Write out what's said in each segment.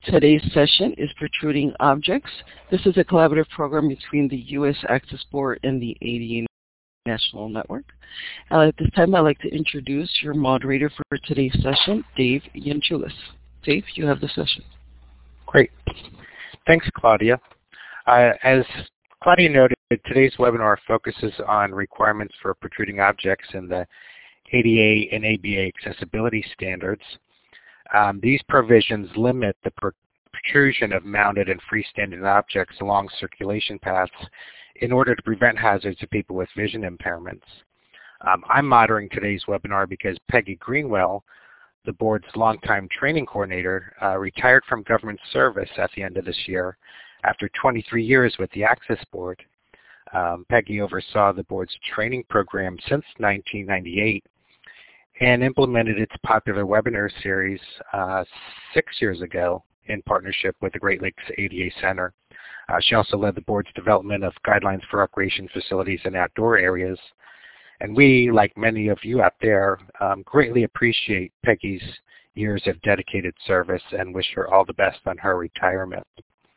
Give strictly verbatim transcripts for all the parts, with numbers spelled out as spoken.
Today's session is Protruding Objects. This is a collaborative program between the U S Access Board and the A D A National Network. Uh, at this time, I'd like to introduce your moderator for today's session, Dave Yanchulis. Dave, you have the session. Great. Thanks, Claudia. Uh, as Claudia noted, today's webinar focuses on requirements for protruding objects in the A D A and A B A accessibility standards. Um, these provisions limit the protrusion of mounted and freestanding objects along circulation paths in order to prevent hazards to people with vision impairments. Um, I'm monitoring today's webinar because Peggy Greenwell, the board's longtime training coordinator, uh, retired from government service at the end of this year after twenty-three years with the Access Board. Um, Peggy oversaw the board's training program since nineteen ninety-eight and implemented its popular webinar series uh, six years ago in partnership with the Great Lakes A D A Center. Uh, she also led the board's development of guidelines for recreation facilities and outdoor areas. And we, like many of you out there, um, greatly appreciate Peggy's years of dedicated service and wish her all the best on her retirement.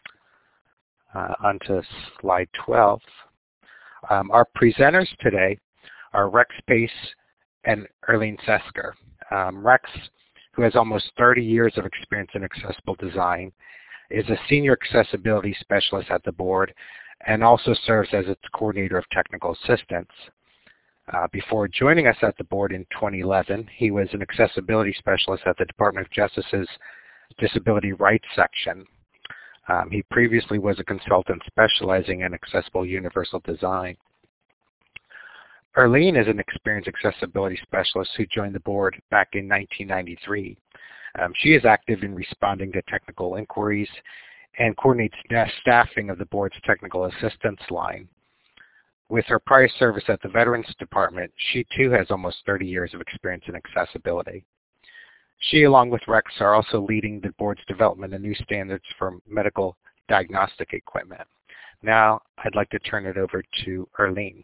Uh, on to slide twelve. Um, our presenters today are Rex Pace and Erlene Sesker. Um, Rex, who has almost thirty years of experience in accessible design, is a senior accessibility specialist at the board and also serves as its coordinator of technical assistance. Uh, before joining us at the board in twenty eleven, he was an accessibility specialist at the Department of Justice's Disability Rights section. Um, he previously was a consultant specializing in accessible universal design. Erlene is an experienced accessibility specialist who joined the board back in nineteen ninety-three. Um, she is active in responding to technical inquiries and coordinates staffing of the board's technical assistance line. With her prior service at the Veterans Department, she too has almost thirty years of experience in accessibility. She, along with Rex, are also leading the board's development of new standards for medical diagnostic equipment. Now, I'd like to turn it over to Erlene.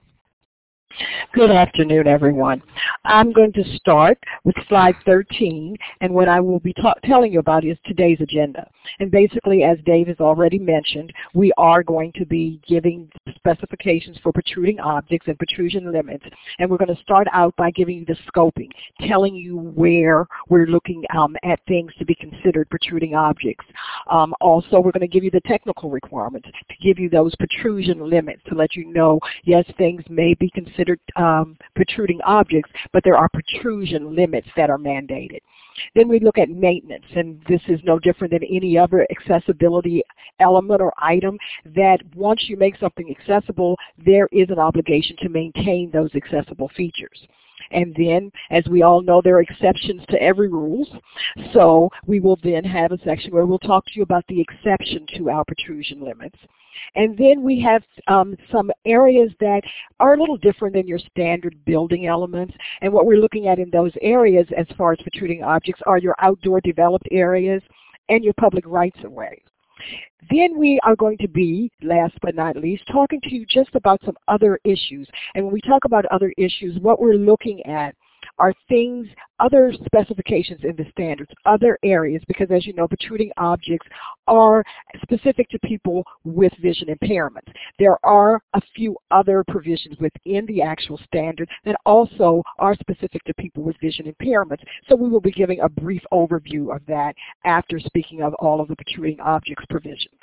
Good afternoon, everyone. I'm going to start with slide thirteen, and what I will be telling you about is today's agenda. And basically, as Dave has already mentioned, we are going to be giving specifications for protruding objects and protrusion limits. And we're going to start out by giving you the scoping, telling you where we're looking um, at things to be considered protruding objects. Um, also, we're going to give you the technical requirements to give you those protrusion limits to let you know, yes, things may be considered Um, protruding objects, but there are protrusion limits that are mandated. Then we look at maintenance, and this is no different than any other accessibility element or item, that once you make something accessible, there is an obligation to maintain those accessible features. And then, as we all know, there are exceptions to every rule. So we will then have a section where we'll talk to you about the exception to our protrusion limits. And then we have um, some areas that are a little different than your standard building elements. And what we're looking at in those areas as far as protruding objects are your outdoor developed areas and your public rights-of-way. Then we are going to be, last but not least, talking to you just about some other issues. And when we talk about other issues, what we're looking at are things, other specifications in the standards, other areas, because as you know, protruding objects are specific to people with vision impairments. There are a few other provisions within the actual standard that also are specific to people with vision impairments. So we will be giving a brief overview of that after speaking of all of the protruding objects provisions.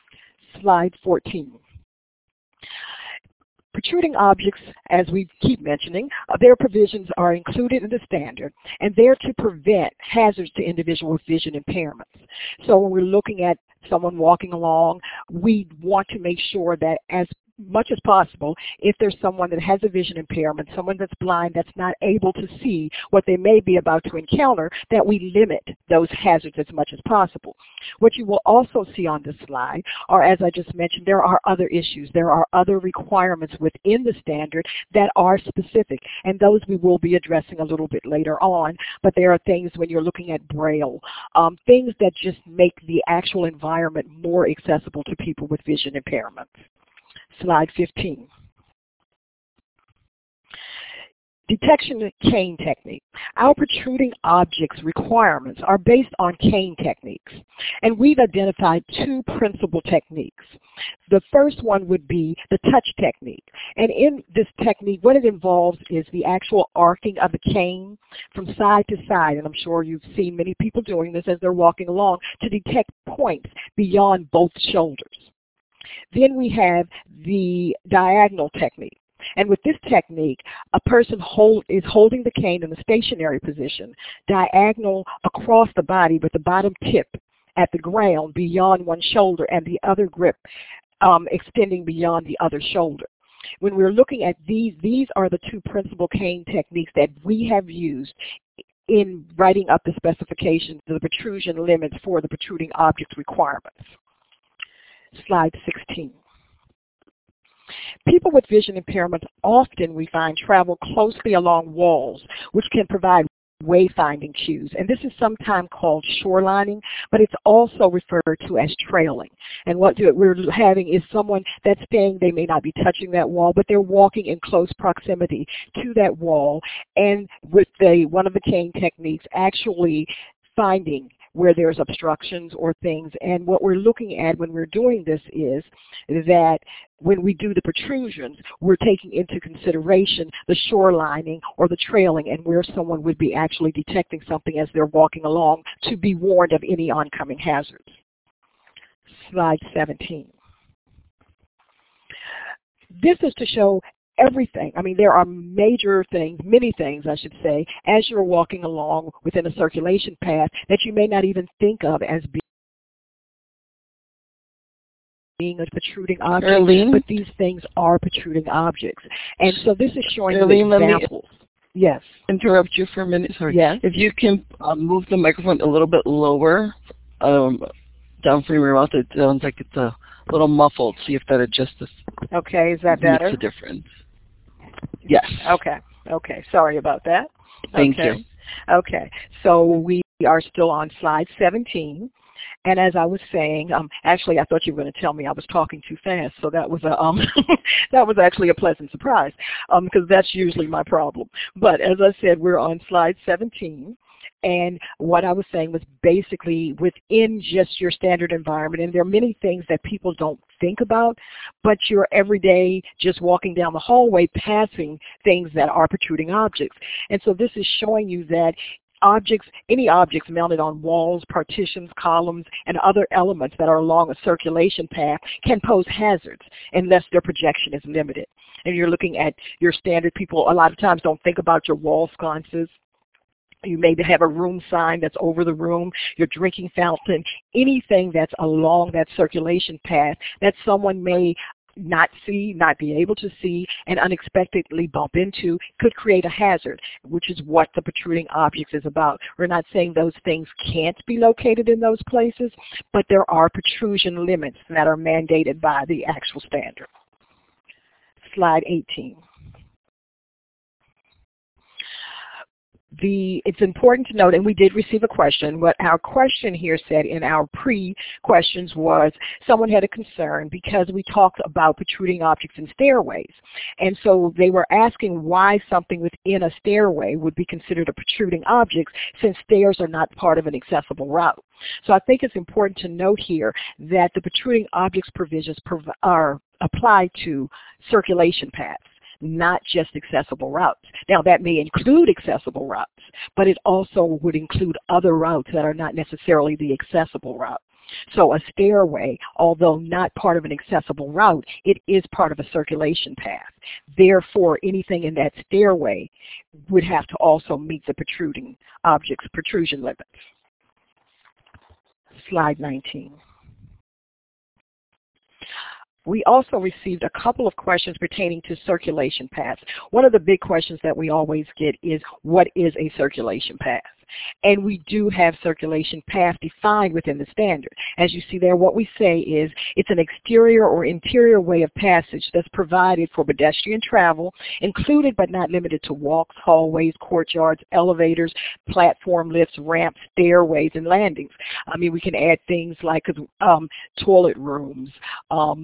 Slide fourteen. Protruding objects, as we keep mentioning, uh, their provisions are included in the standard, and they're to prevent hazards to individuals with vision impairments. So when we're looking at someone walking along, we want to make sure that as much as possible, if there's someone that has a vision impairment, someone that's blind, that's not able to see what they may be about to encounter, that we limit those hazards as much as possible. What you will also see on this slide are, as I just mentioned, there are other issues. There are other requirements within the standard that are specific, and those we will be addressing a little bit later on, but there are things when you're looking at Braille, um, things that just make the actual environment more accessible to people with vision impairments. Slide fifteen. Detection cane technique. Our protruding objects requirements are based on cane techniques, and we've identified two principal techniques. The first one would be the touch technique, and in this technique what it involves is the actual arcing of the cane from side to side, and I'm sure you've seen many people doing this as they're walking along to detect points beyond both shoulders. Then we have the diagonal technique. And with this technique, a person hold, is holding the cane in a stationary position, diagonal across the body with the bottom tip at the ground beyond one shoulder and the other grip um, extending beyond the other shoulder. When we're looking at these, these are the two principal cane techniques that we have used in writing up the specifications, the protrusion limits for the protruding object requirements. Slide sixteen. People with vision impairment often, we find, travel closely along walls, which can provide wayfinding cues. And this is sometimes called shorelining, but it's also referred to as trailing. And what we're having is someone that's staying, they may not be touching that wall, but they're walking in close proximity to that wall. And with the one of the cane techniques, actually finding where there's obstructions or things. And what we're looking at when we're doing this is that when we do the protrusions, we're taking into consideration the shorelining or the trailing and where someone would be actually detecting something as they're walking along to be warned of any oncoming hazards. Slide seventeen. This is to show everything. I mean, there are major things, many things, I should say, as you're walking along within a circulation path that you may not even think of as being being a protruding object, Arlene? But these things are protruding objects. And so this is showing Arlene, you examples. Yes. Interrupt you for a minute. Sorry. Yes. If you can um, move the microphone a little bit lower, um, down from your mouth, it sounds like it's a little muffled. See if that adjusts. Okay, is that better? Makes a difference. Yes. Okay. Okay. Sorry about that. Thank okay. you. Okay. So we are still on slide seventeen. And as I was saying, um, actually, I thought you were going to tell me I was talking too fast, so that was a um, that was actually a pleasant surprise, um, because that's usually my problem. But as I said, we're on slide seventeen, and what I was saying was basically within just your standard environment, and there are many things that people don't think about, but you're every day just walking down the hallway passing things that are protruding objects. And so this is showing you that objects, any objects mounted on walls, partitions, columns, and other elements that are along a circulation path can pose hazards unless their projection is limited. And you're looking at your standard, people a lot of times don't think about your wall sconces. You maybe have a room sign that's over the room, your drinking fountain, anything that's along that circulation path that someone may not see, not be able to see, and unexpectedly bump into could create a hazard, which is what the protruding objects is about. We're not saying those things can't be located in those places, but there are protrusion limits that are mandated by the actual standard. Slide eighteen. The, it's important to note, and we did receive a question, what our question here said in our pre-questions was someone had a concern because we talked about protruding objects in stairways. And so they were asking why something within a stairway would be considered a protruding object since stairs are not part of an accessible route. So I think it's important to note here that the protruding objects provisions prov- are applied to circulation paths, not just accessible routes. Now that may include accessible routes, but it also would include other routes that are not necessarily the accessible route. So a stairway, although not part of an accessible route, it is part of a circulation path. Therefore, anything in that stairway would have to also meet the protruding objects protrusion limits. Slide nineteen. We also received a couple of questions pertaining to circulation paths. One of the big questions that we always get is, what is a circulation path? And we do have circulation path defined within the standard. As you see there, what we say is it's an exterior or interior way of passage that's provided for pedestrian travel, included but not limited to walks, hallways, courtyards, elevators, platform lifts, ramps, stairways, and landings. I mean, we can add things like um, toilet rooms, um,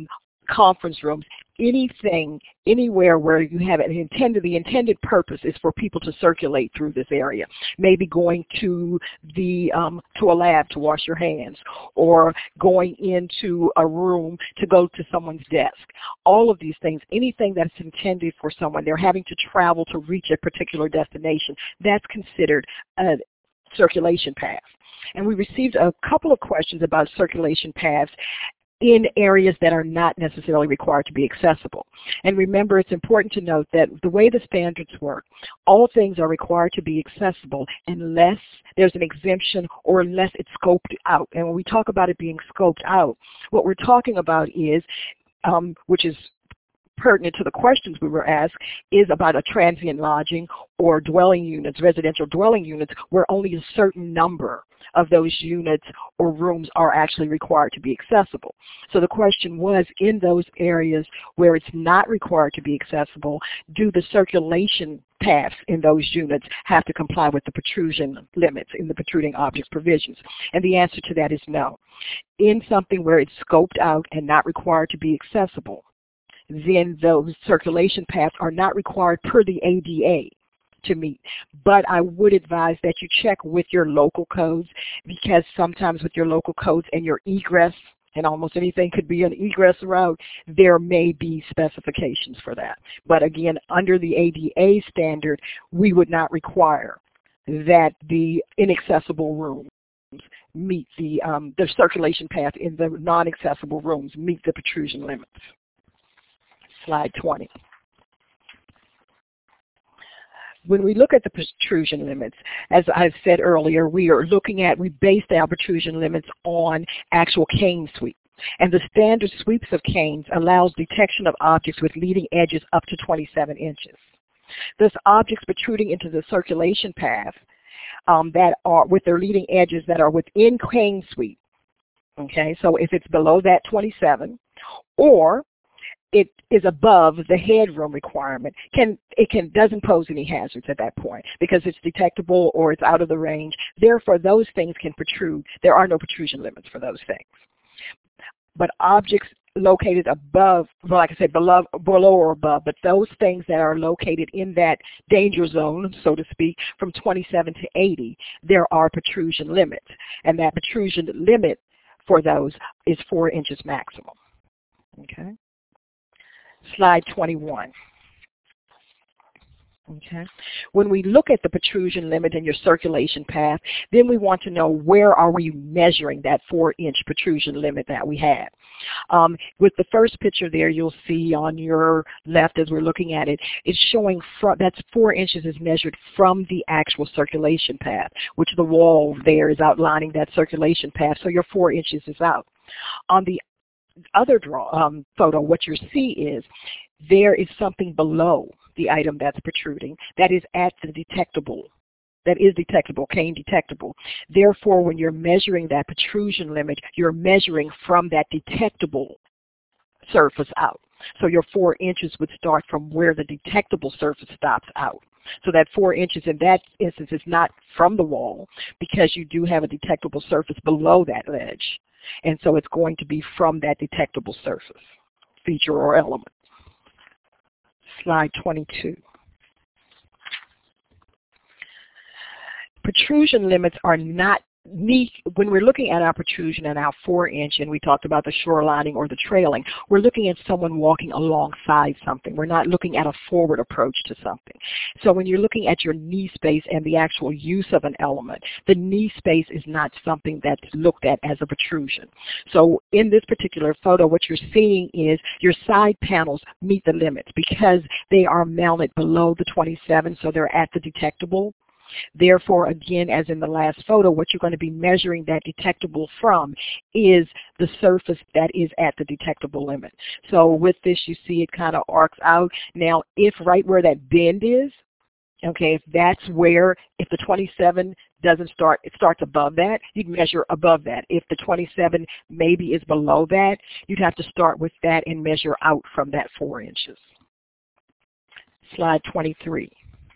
conference rooms, anything, anywhere where you have an intended, the intended purpose is for people to circulate through this area. Maybe going to the um, to a lab to wash your hands, or going into a room to go to someone's desk. All of these things, anything that's intended for someone, they're having to travel to reach a particular destination, that's considered a circulation path. And we received a couple of questions about circulation paths in areas that are not necessarily required to be accessible. And remember, it's important to note that the way the standards work, all things are required to be accessible unless there's an exemption or unless it's scoped out. And when we talk about it being scoped out, what we're talking about is, um, which is pertinent to the questions we were asked, is about a transient lodging or dwelling units, residential dwelling units, where only a certain number of those units or rooms are actually required to be accessible. So the question was, in those areas where it's not required to be accessible, do the circulation paths in those units have to comply with the protrusion limits in the protruding objects provisions? And the answer to that is no. In something where it's scoped out and not required to be accessible, then those circulation paths are not required per the A D A to meet. But I would advise that you check with your local codes, because sometimes with your local codes and your egress, and almost anything could be an egress route, there may be specifications for that. But again, under the A D A standard, we would not require that the inaccessible rooms meet the, um, the circulation path in the non-accessible rooms meet the protrusion limits. Slide twenty. When we look at the protrusion limits, as I've said earlier, we are looking at, we based our protrusion limits on actual cane sweep. And the standard sweeps of canes allows detection of objects with leading edges up to twenty-seven inches. Thus, objects protruding into the circulation path um, that are with their leading edges that are within cane sweep. Okay, so if it's below that twenty-seven, or it is above the headroom requirement, can it can doesn't pose any hazards at that point because it's detectable or it's out of the range. Therefore, those things can protrude. There are no protrusion limits for those things. But objects located above, well, like I said, below, below or above, but those things that are located in that danger zone, so to speak, from twenty-seven to eighty, there are protrusion limits. And that protrusion limit for those is four inches maximum. Okay. Slide twenty-one. Okay. When we look at the protrusion limit in your circulation path, then we want to know where are we measuring that four inch protrusion limit that we have. Um, with the first picture there, you'll see on your left as we're looking at it, it's showing from, that's four inches is measured from the actual circulation path, which the wall there is outlining that circulation path, so your four inches is out. On the other draw um, photo, what you see is there is something below the item that's protruding that is at the detectable, that is detectable, cane detectable. Therefore, when you're measuring that protrusion limit, you're measuring from that detectable surface out. So your four inches would start from where the detectable surface stops out. So that four inches in that instance is not from the wall because you do have a detectable surface below that ledge. And so it's going to be from that detectable surface, feature or element. Slide twenty-two. Protrusion limits are not neat. When we're looking at our protrusion and our four inch, and we talked about the shorelining or the trailing, we're looking at someone walking alongside something. We're not looking at a forward approach to something. So when you're looking at your knee space and the actual use of an element, the knee space is not something that's looked at as a protrusion. So in this particular photo, what you're seeing is your side panels meet the limits because they are mounted below the twenty-seven, so they're at the detectable. Therefore, again, as in the last photo, what you're going to be measuring that detectable from is the surface that is at the detectable limit. So with this, you see it kind of arcs out. Now, if right where that bend is, okay, if that's where, if the twenty-seven doesn't start, it starts above that, you'd measure above that. If the twenty-seven maybe is below that, you'd have to start with that and measure out from that four inches. Slide twenty-three.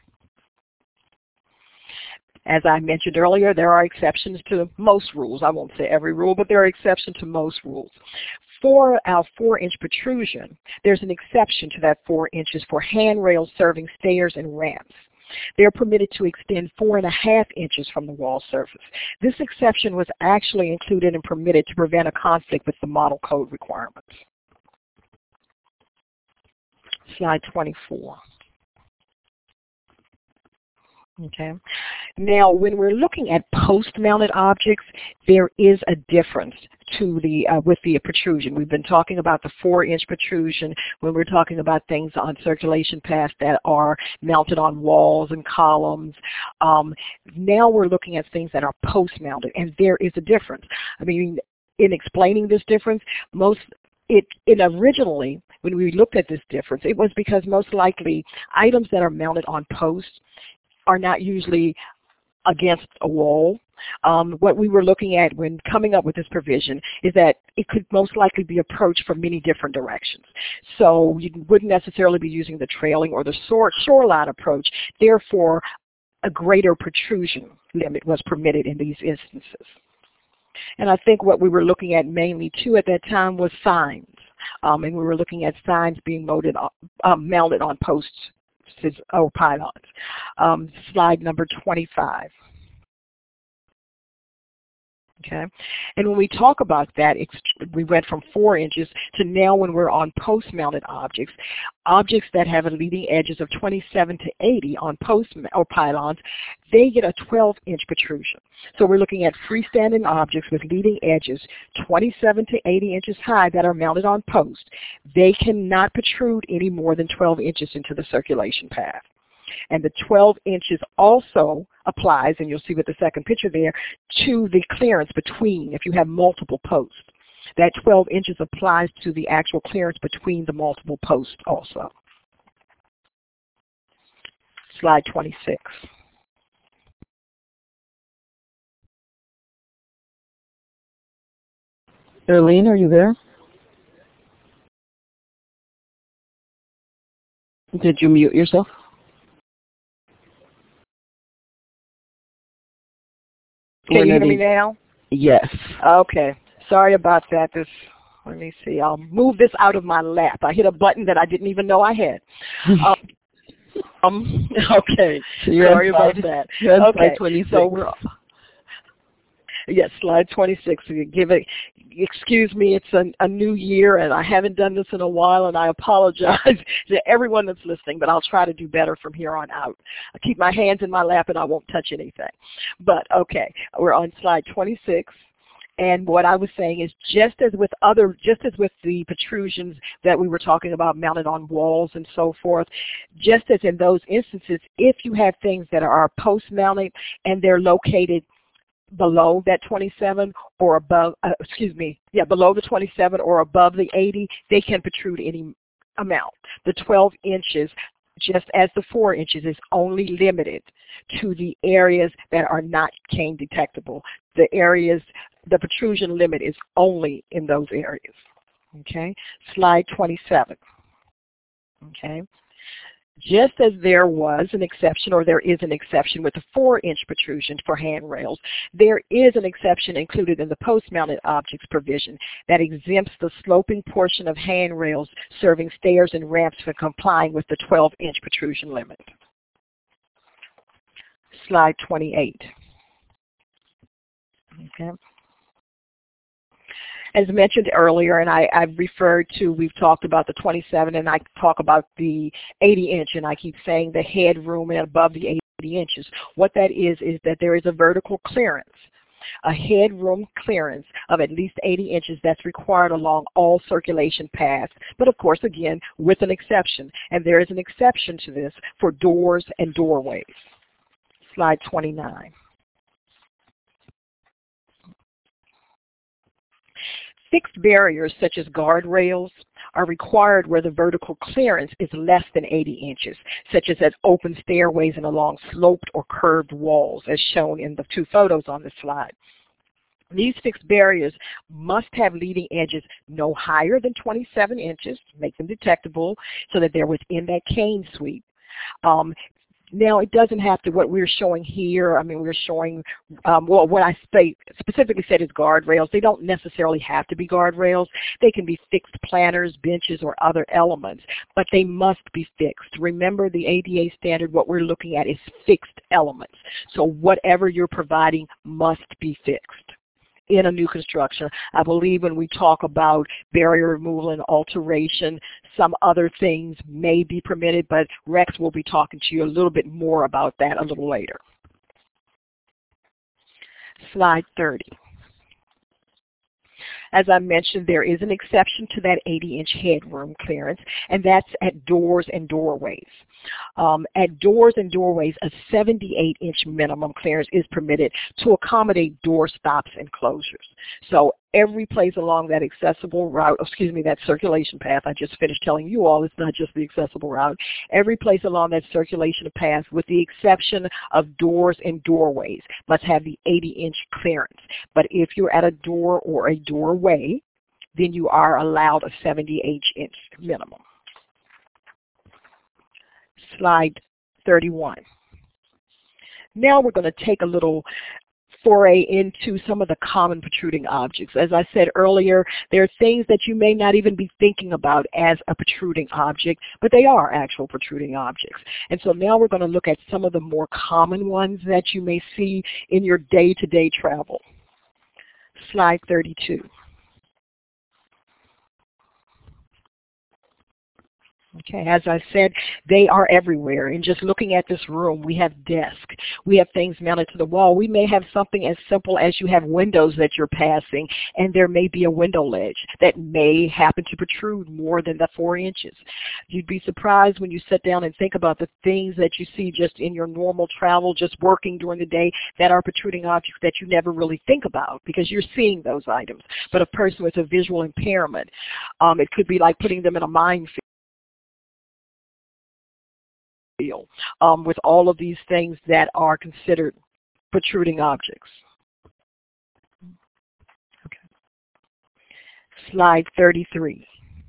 As I mentioned earlier, there are exceptions to most rules. I won't say every rule, but there are exceptions to most rules. for our four-inch protrusion, there's an exception to that four inches for handrails serving stairs and ramps. They're permitted to extend four and a half inches from the wall surface. This exception was actually included and permitted to prevent a conflict with the model code requirements. Slide twenty-four. Okay. Now, when we're looking at post-mounted objects, there is a difference to the uh, with the protrusion. We've been talking about the four-inch protrusion when we're talking about things on circulation paths that are mounted on walls and columns. Um, now we're looking at things that are post-mounted, and there is a difference. I mean, in explaining this difference, most it, it originally, when we looked at this difference, it was because most likely items that are mounted on posts are not usually against a wall. Um, what we were looking at when coming up with this provision is that it could most likely be approached from many different directions. So you wouldn't necessarily be using the trailing or the shoreline approach. Therefore, a greater protrusion limit was permitted in these instances. And I think what we were looking at mainly too at that time was signs. Um, and we were looking at signs being mounted, uh, mounted on posts or pylons. Um, slide number twenty-five. Okay, and when we talk about that, we went from four inches to now when we're on post-mounted objects, objects that have a leading edges of twenty-seven to eighty on post or pylons, they get a twelve inch protrusion. So we're looking at freestanding objects with leading edges twenty-seven to eighty inches high that are mounted on posts. They cannot protrude any more than twelve inches into the circulation path. And the twelve inches also applies, and you'll see with the second picture there, to the clearance between, if you have multiple posts. That twelve inches applies to the actual clearance between the multiple posts also. Slide twenty-six. Erlene, are you there? Did you mute yourself? Can you hear me now? Yes. Okay. Sorry about that. This, let me see. I'll move this out of my lap. I hit a button that I didn't even know I had. um, um, okay. So Sorry about slide, that. Okay. Slide twenty-six. So we're yes, slide twenty-six. So you give it. Excuse me, it's a, a new year, and I haven't done this in a while, and I apologize to everyone that's listening, but I'll try to do better from here on out. I'll keep my hands in my lap, and I won't touch anything. But, okay, we're on slide twenty-six. And what I was saying is just as with other, just as with the protrusions that we were talking about mounted on walls and so forth, just as in those instances, if you have things that are post-mounted and they're located below that twenty-seven or above, uh, excuse me, yeah, below the twenty-seven or above the eighty, they can protrude any amount. The twelve inches, just as the four inches, is only limited to the areas that are not cane detectable. The areas, the protrusion limit is only in those areas. Okay, slide twenty-seven. Okay. Just as there was an exception, or there is an exception with the four inch protrusion for handrails, there is an exception included in the post-mounted objects provision that exempts the sloping portion of handrails serving stairs and ramps from complying with the twelve inch protrusion limit. Slide twenty-eight. Okay. As mentioned earlier, and I, I've referred to, we've talked about the twenty-seven, and I talk about the eighty inch, and I keep saying the headroom and above the eighty inches. What that is, is that there is a vertical clearance, a headroom clearance of at least eighty inches that's required along all circulation paths, but of course, again, with an exception. And there is an exception to this for doors and doorways. Slide twenty-nine. Fixed barriers such as guardrails are required where the vertical clearance is less than eighty inches, such as at open stairways and along sloped or curved walls, as shown in the two photos on the slide. These fixed barriers must have leading edges no higher than twenty-seven inches to make them detectable so that they're within that cane sweep. Um, Now, it doesn't have to, what we're showing here, I mean, we're showing, um, well, what I spe specifically said is guardrails. They don't necessarily have to be guardrails. They can be fixed planters, benches, or other elements, but they must be fixed. Remember, the A D A standard, what we're looking at is fixed elements. So whatever you're providing must be fixed in a new construction. I believe when we talk about barrier removal and alteration, some other things may be permitted, but Rex will be talking to you a little bit more about that a little later. Slide thirty. As I mentioned, there is an exception to that eighty inch headroom clearance, and that's at doors and doorways. Um, at doors and doorways, a seventy-eight inch minimum clearance is permitted to accommodate door stops and closures. So every place along that accessible route, excuse me, that circulation path, I just finished telling you all, it's not just the accessible route, every place along that circulation path, with the exception of doors and doorways, must have the eighty inch clearance. But if you're at a door or a doorway, then you are allowed a seventy-eight inch minimum. Slide thirty-one. Now we're going to take a little foray into some of the common protruding objects. As I said earlier, there are things that you may not even be thinking about as a protruding object, but they are actual protruding objects. And so now we're going to look at some of the more common ones that you may see in your day-to-day travel. Slide thirty-two. Okay, as I said, they are everywhere. And just looking at this room, we have desks. We have things mounted to the wall. We may have something as simple as you have windows that you're passing, and there may be a window ledge that may happen to protrude more than the four inches. You'd be surprised when you sit down and think about the things that you see just in your normal travel, just working during the day, that are protruding objects that you never really think about because you're seeing those items. But a person with a visual impairment, um, it could be like putting them in a minefield. Um, with all of these things that are considered protruding objects. Okay. Slide thirty-three.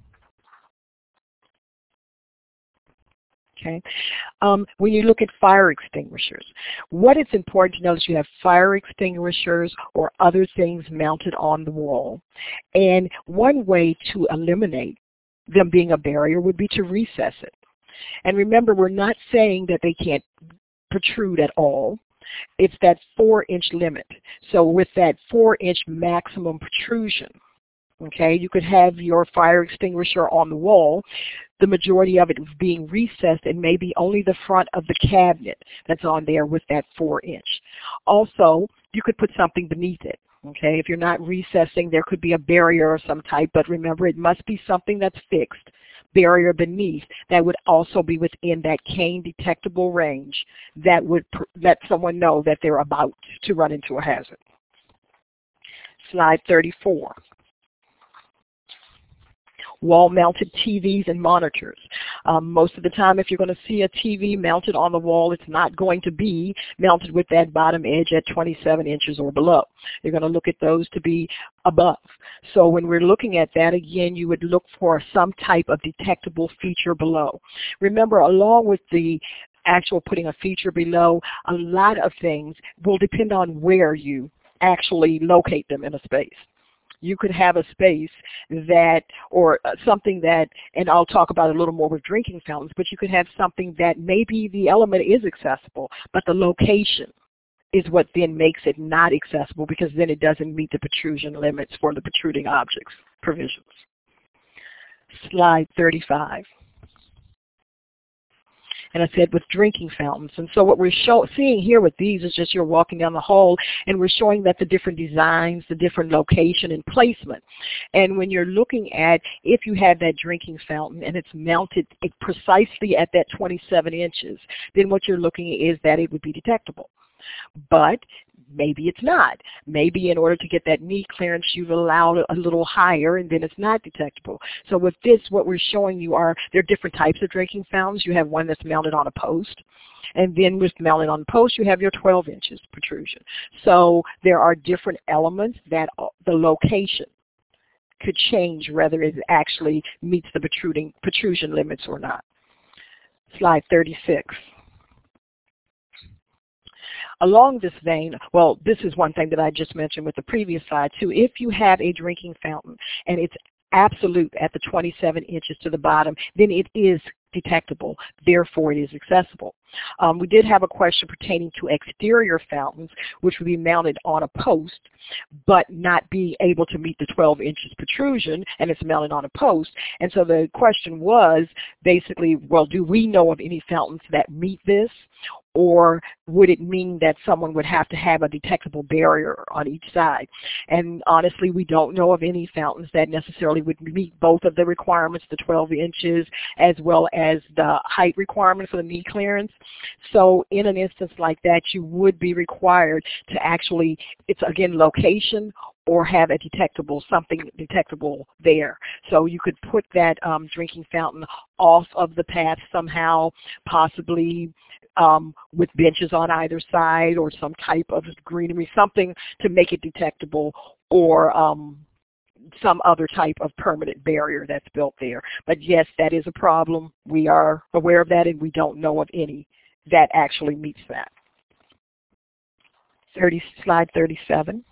Okay. Um, when you look at fire extinguishers, what it's important to know is you have fire extinguishers or other things mounted on the wall. And one way to eliminate them being a barrier would be to recess it. And remember, we're not saying that they can't protrude at all. It's that four inch limit. So with that four inch maximum protrusion, okay, you could have your fire extinguisher on the wall, the majority of it being recessed, and maybe only the front of the cabinet that's on there with that four inch. Also, you could put something beneath it. Okay, if you're not recessing, there could be a barrier of some type, but remember, it must be something that's fixed, barrier beneath, that would also be within that cane detectable range that would let someone know that they're about to run into a hazard. Slide thirty-four. Wall-mounted T Vs and monitors. Um, most of the time, if you're going to see a T V mounted on the wall, it's not going to be mounted with that bottom edge at twenty-seven inches or below. You're going to look at those to be above. So when we're looking at that, again, you would look for some type of detectable feature below. Remember, along with the actual putting a feature below, a lot of things will depend on where you actually locate them in a space. You could have a space that, or something that, and I'll talk about it a little more with drinking fountains, but you could have something that maybe the element is accessible, but the location is what then makes it not accessible, because then it doesn't meet the protrusion limits for the protruding objects provisions. Slide thirty-five. And I said with drinking fountains. And so what we're show, seeing here with these is just you're walking down the hall, and we're showing that the different designs, the different location and placement. And when you're looking at, if you have that drinking fountain and it's mounted precisely at that twenty-seven inches, then what you're looking at is that it would be detectable. But maybe it's not. Maybe in order to get that knee clearance, you've allowed a little higher, and then it's not detectable. So with this, what we're showing you are, there are different types of drinking fountains. You have one that's mounted on a post, and then with mounted on the post, you have your twelve inches protrusion. So there are different elements that the location could change whether it actually meets the protruding protrusion limits or not. Slide thirty-six. along this vein, well, this is one thing that I just mentioned with the previous slide too. If you have a drinking fountain and it's absolute at the twenty-seven inches to the bottom, then it is detectable, therefore it is accessible. Um, we did have a question pertaining to exterior fountains, which would be mounted on a post, but not be able to meet the twelve inches protrusion, and it's mounted on a post. And so the question was basically, well, do we know of any fountains that meet this? Or would it mean that someone would have to have a detectable barrier on each side? And honestly, we don't know of any fountains that necessarily would meet both of the requirements, the twelve inches, as well as the height requirement for the knee clearance. So in an instance like that, you would be required to actually, it's again location, or have a detectable, something detectable there. So you could put that um, drinking fountain off of the path somehow, possibly um, with benches on either side or some type of greenery, something to make it detectable, or um, some other type of permanent barrier that's built there. But yes, that is a problem. We are aware of that, and we don't know of any that actually meets that. thirty, slide thirty-seven.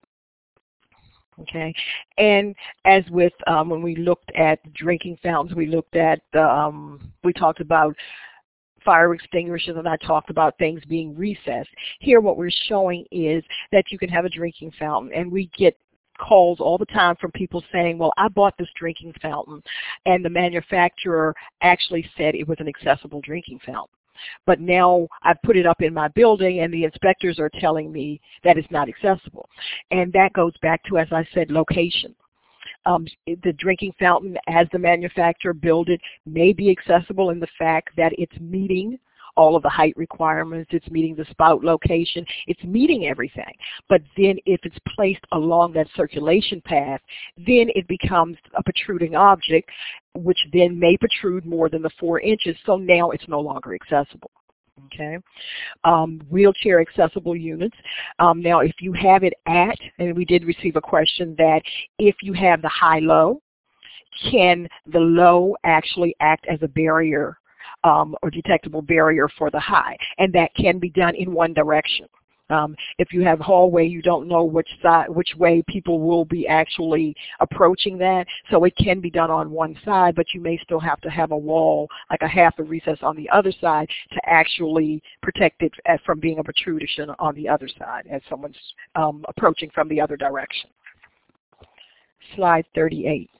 Okay, and as with um, when we looked at drinking fountains, we looked at, um, we talked about fire extinguishers, and I talked about things being recessed. Here what we're showing is that you can have a drinking fountain, and we get calls all the time from people saying, well, I bought this drinking fountain, and the manufacturer actually said it was an accessible drinking fountain. But now I've put it up in my building and the inspectors are telling me that it's not accessible. And that goes back to, as I said, location. Um, the drinking fountain, as the manufacturer built it, may be accessible in the fact that it's meeting all of the height requirements, it's meeting the spout location, it's meeting everything. But then if it's placed along that circulation path, then it becomes a protruding object, which then may protrude more than the four inches, so now it's no longer accessible. Okay, um, wheelchair accessible units. Um, now if you have it at, and we did receive a question that if you have the high-low, can the low actually act as a barrier Um, or detectable barrier for the high, and that can be done in one direction. Um, if you have hallway, you don't know which side, which way people will be actually approaching that, so it can be done on one side, but you may still have to have a wall, like a half a recess on the other side, to actually protect it from being a protrusion on the other side as someone's um, approaching from the other direction. Slide thirty-eight.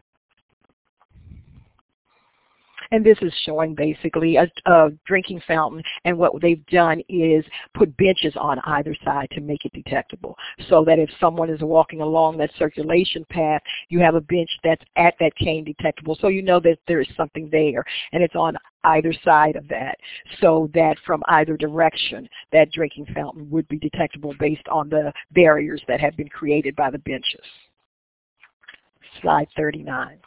And this is showing basically a, a drinking fountain, and what they've done is put benches on either side to make it detectable, so that if someone is walking along that circulation path, you have a bench that's at that cane detectable, so you know that there is something there, and it's on either side of that, so that from either direction, that drinking fountain would be detectable based on the barriers that have been created by the benches. Slide thirty-nine.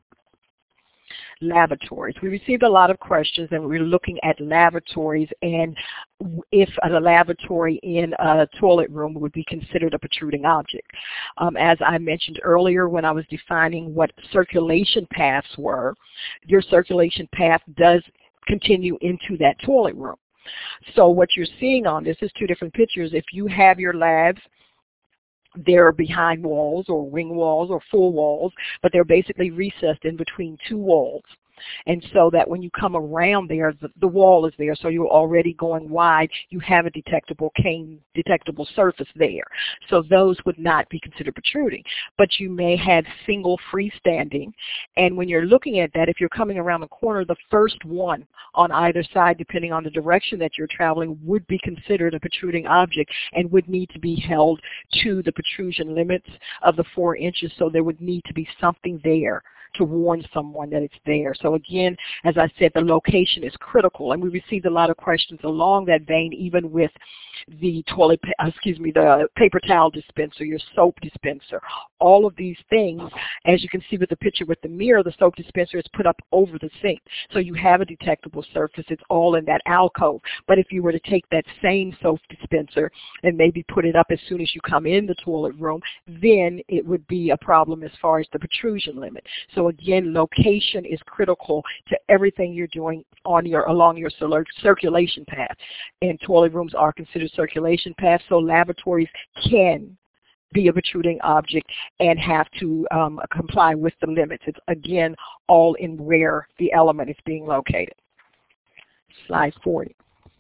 Lavatories. We received a lot of questions, and we were looking at lavatories and if a lavatory in a toilet room would be considered a protruding object. Um, as I mentioned earlier when I was defining what circulation paths were, your circulation path does continue into that toilet room. So what you're seeing on this is two different pictures. If you have your labs, they're behind walls or wing walls or full walls, but they're basically recessed in between two walls. And so that when you come around there, the, the wall is there, so you're already going wide. You have a detectable cane, detectable surface there. So those would not be considered protruding. But you may have single freestanding, and when you're looking at that, if you're coming around the corner, the first one on either side, depending on the direction that you're traveling, would be considered a protruding object and would need to be held to the protrusion limits of the four inches, so there would need to be something there to warn someone that it's there. So again, as I said, the location is critical, and we received a lot of questions along that vein, even with the toilet, excuse me, the paper towel dispenser, your soap dispenser. All of these things, as you can see with the picture with the mirror, the soap dispenser is put up over the sink. So you have a detectable surface. It's all in that alcove. But if you were to take that same soap dispenser and maybe put it up as soon as you come in the toilet room, then it would be a problem as far as the protrusion limit. So So again, location is critical to everything you're doing on your along your circulation path. And toilet rooms are considered circulation paths, so laboratories can be a protruding object and have to um, comply with the limits. It's again all in where the element is being located. Slide forty.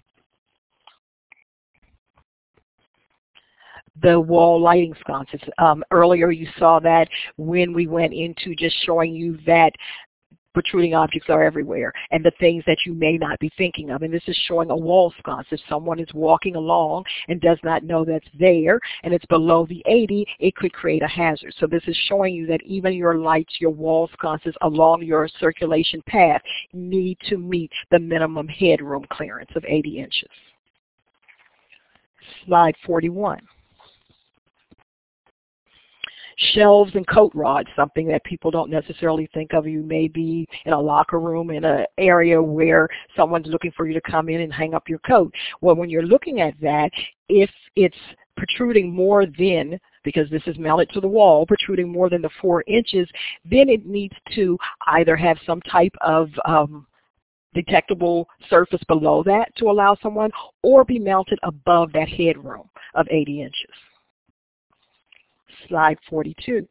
The wall lighting sconces. Um, earlier you saw that when we went into just showing you that protruding objects are everywhere and the things that you may not be thinking of. And this is showing a wall sconce. If someone is walking along and does not know that's there and it's below the eighty, it could create a hazard. So this is showing you that even your lights, your wall sconces along your circulation path need to meet the minimum headroom clearance of eighty inches. Slide forty-one. Shelves and coat rods, something that people don't necessarily think of. You may be in a locker room in an area where someone's looking for you to come in and hang up your coat. Well, when you're looking at that, if it's protruding more than, because this is mounted to the wall, protruding more than the four inches, then it needs to either have some type of um, detectable surface below that to allow someone, or be mounted above that headroom of eighty inches. Slide forty-two.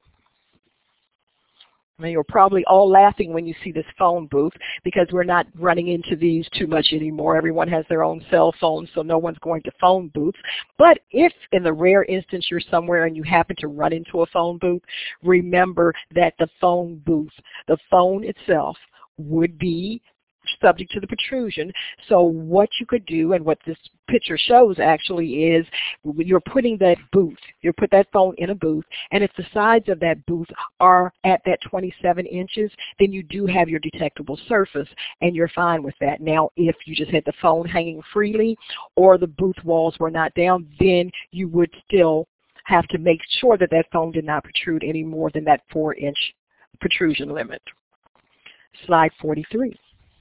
Now you're probably all laughing when you see this phone booth because we're not running into these too much anymore. Everyone has their own cell phone, so no one's going to phone booths. But if in the rare instance you're somewhere and you happen to run into a phone booth, remember that the phone booth, the phone itself would be subject to the protrusion. So what you could do, and what this picture shows actually, is you're putting that booth, you put that phone in a booth, and if the sides of that booth are at that twenty-seven inches, then you do have your detectable surface, and you're fine with that. Now, if you just had the phone hanging freely, or the booth walls were not down, then you would still have to make sure that that phone did not protrude any more than that four inch protrusion limit. Slide forty-three.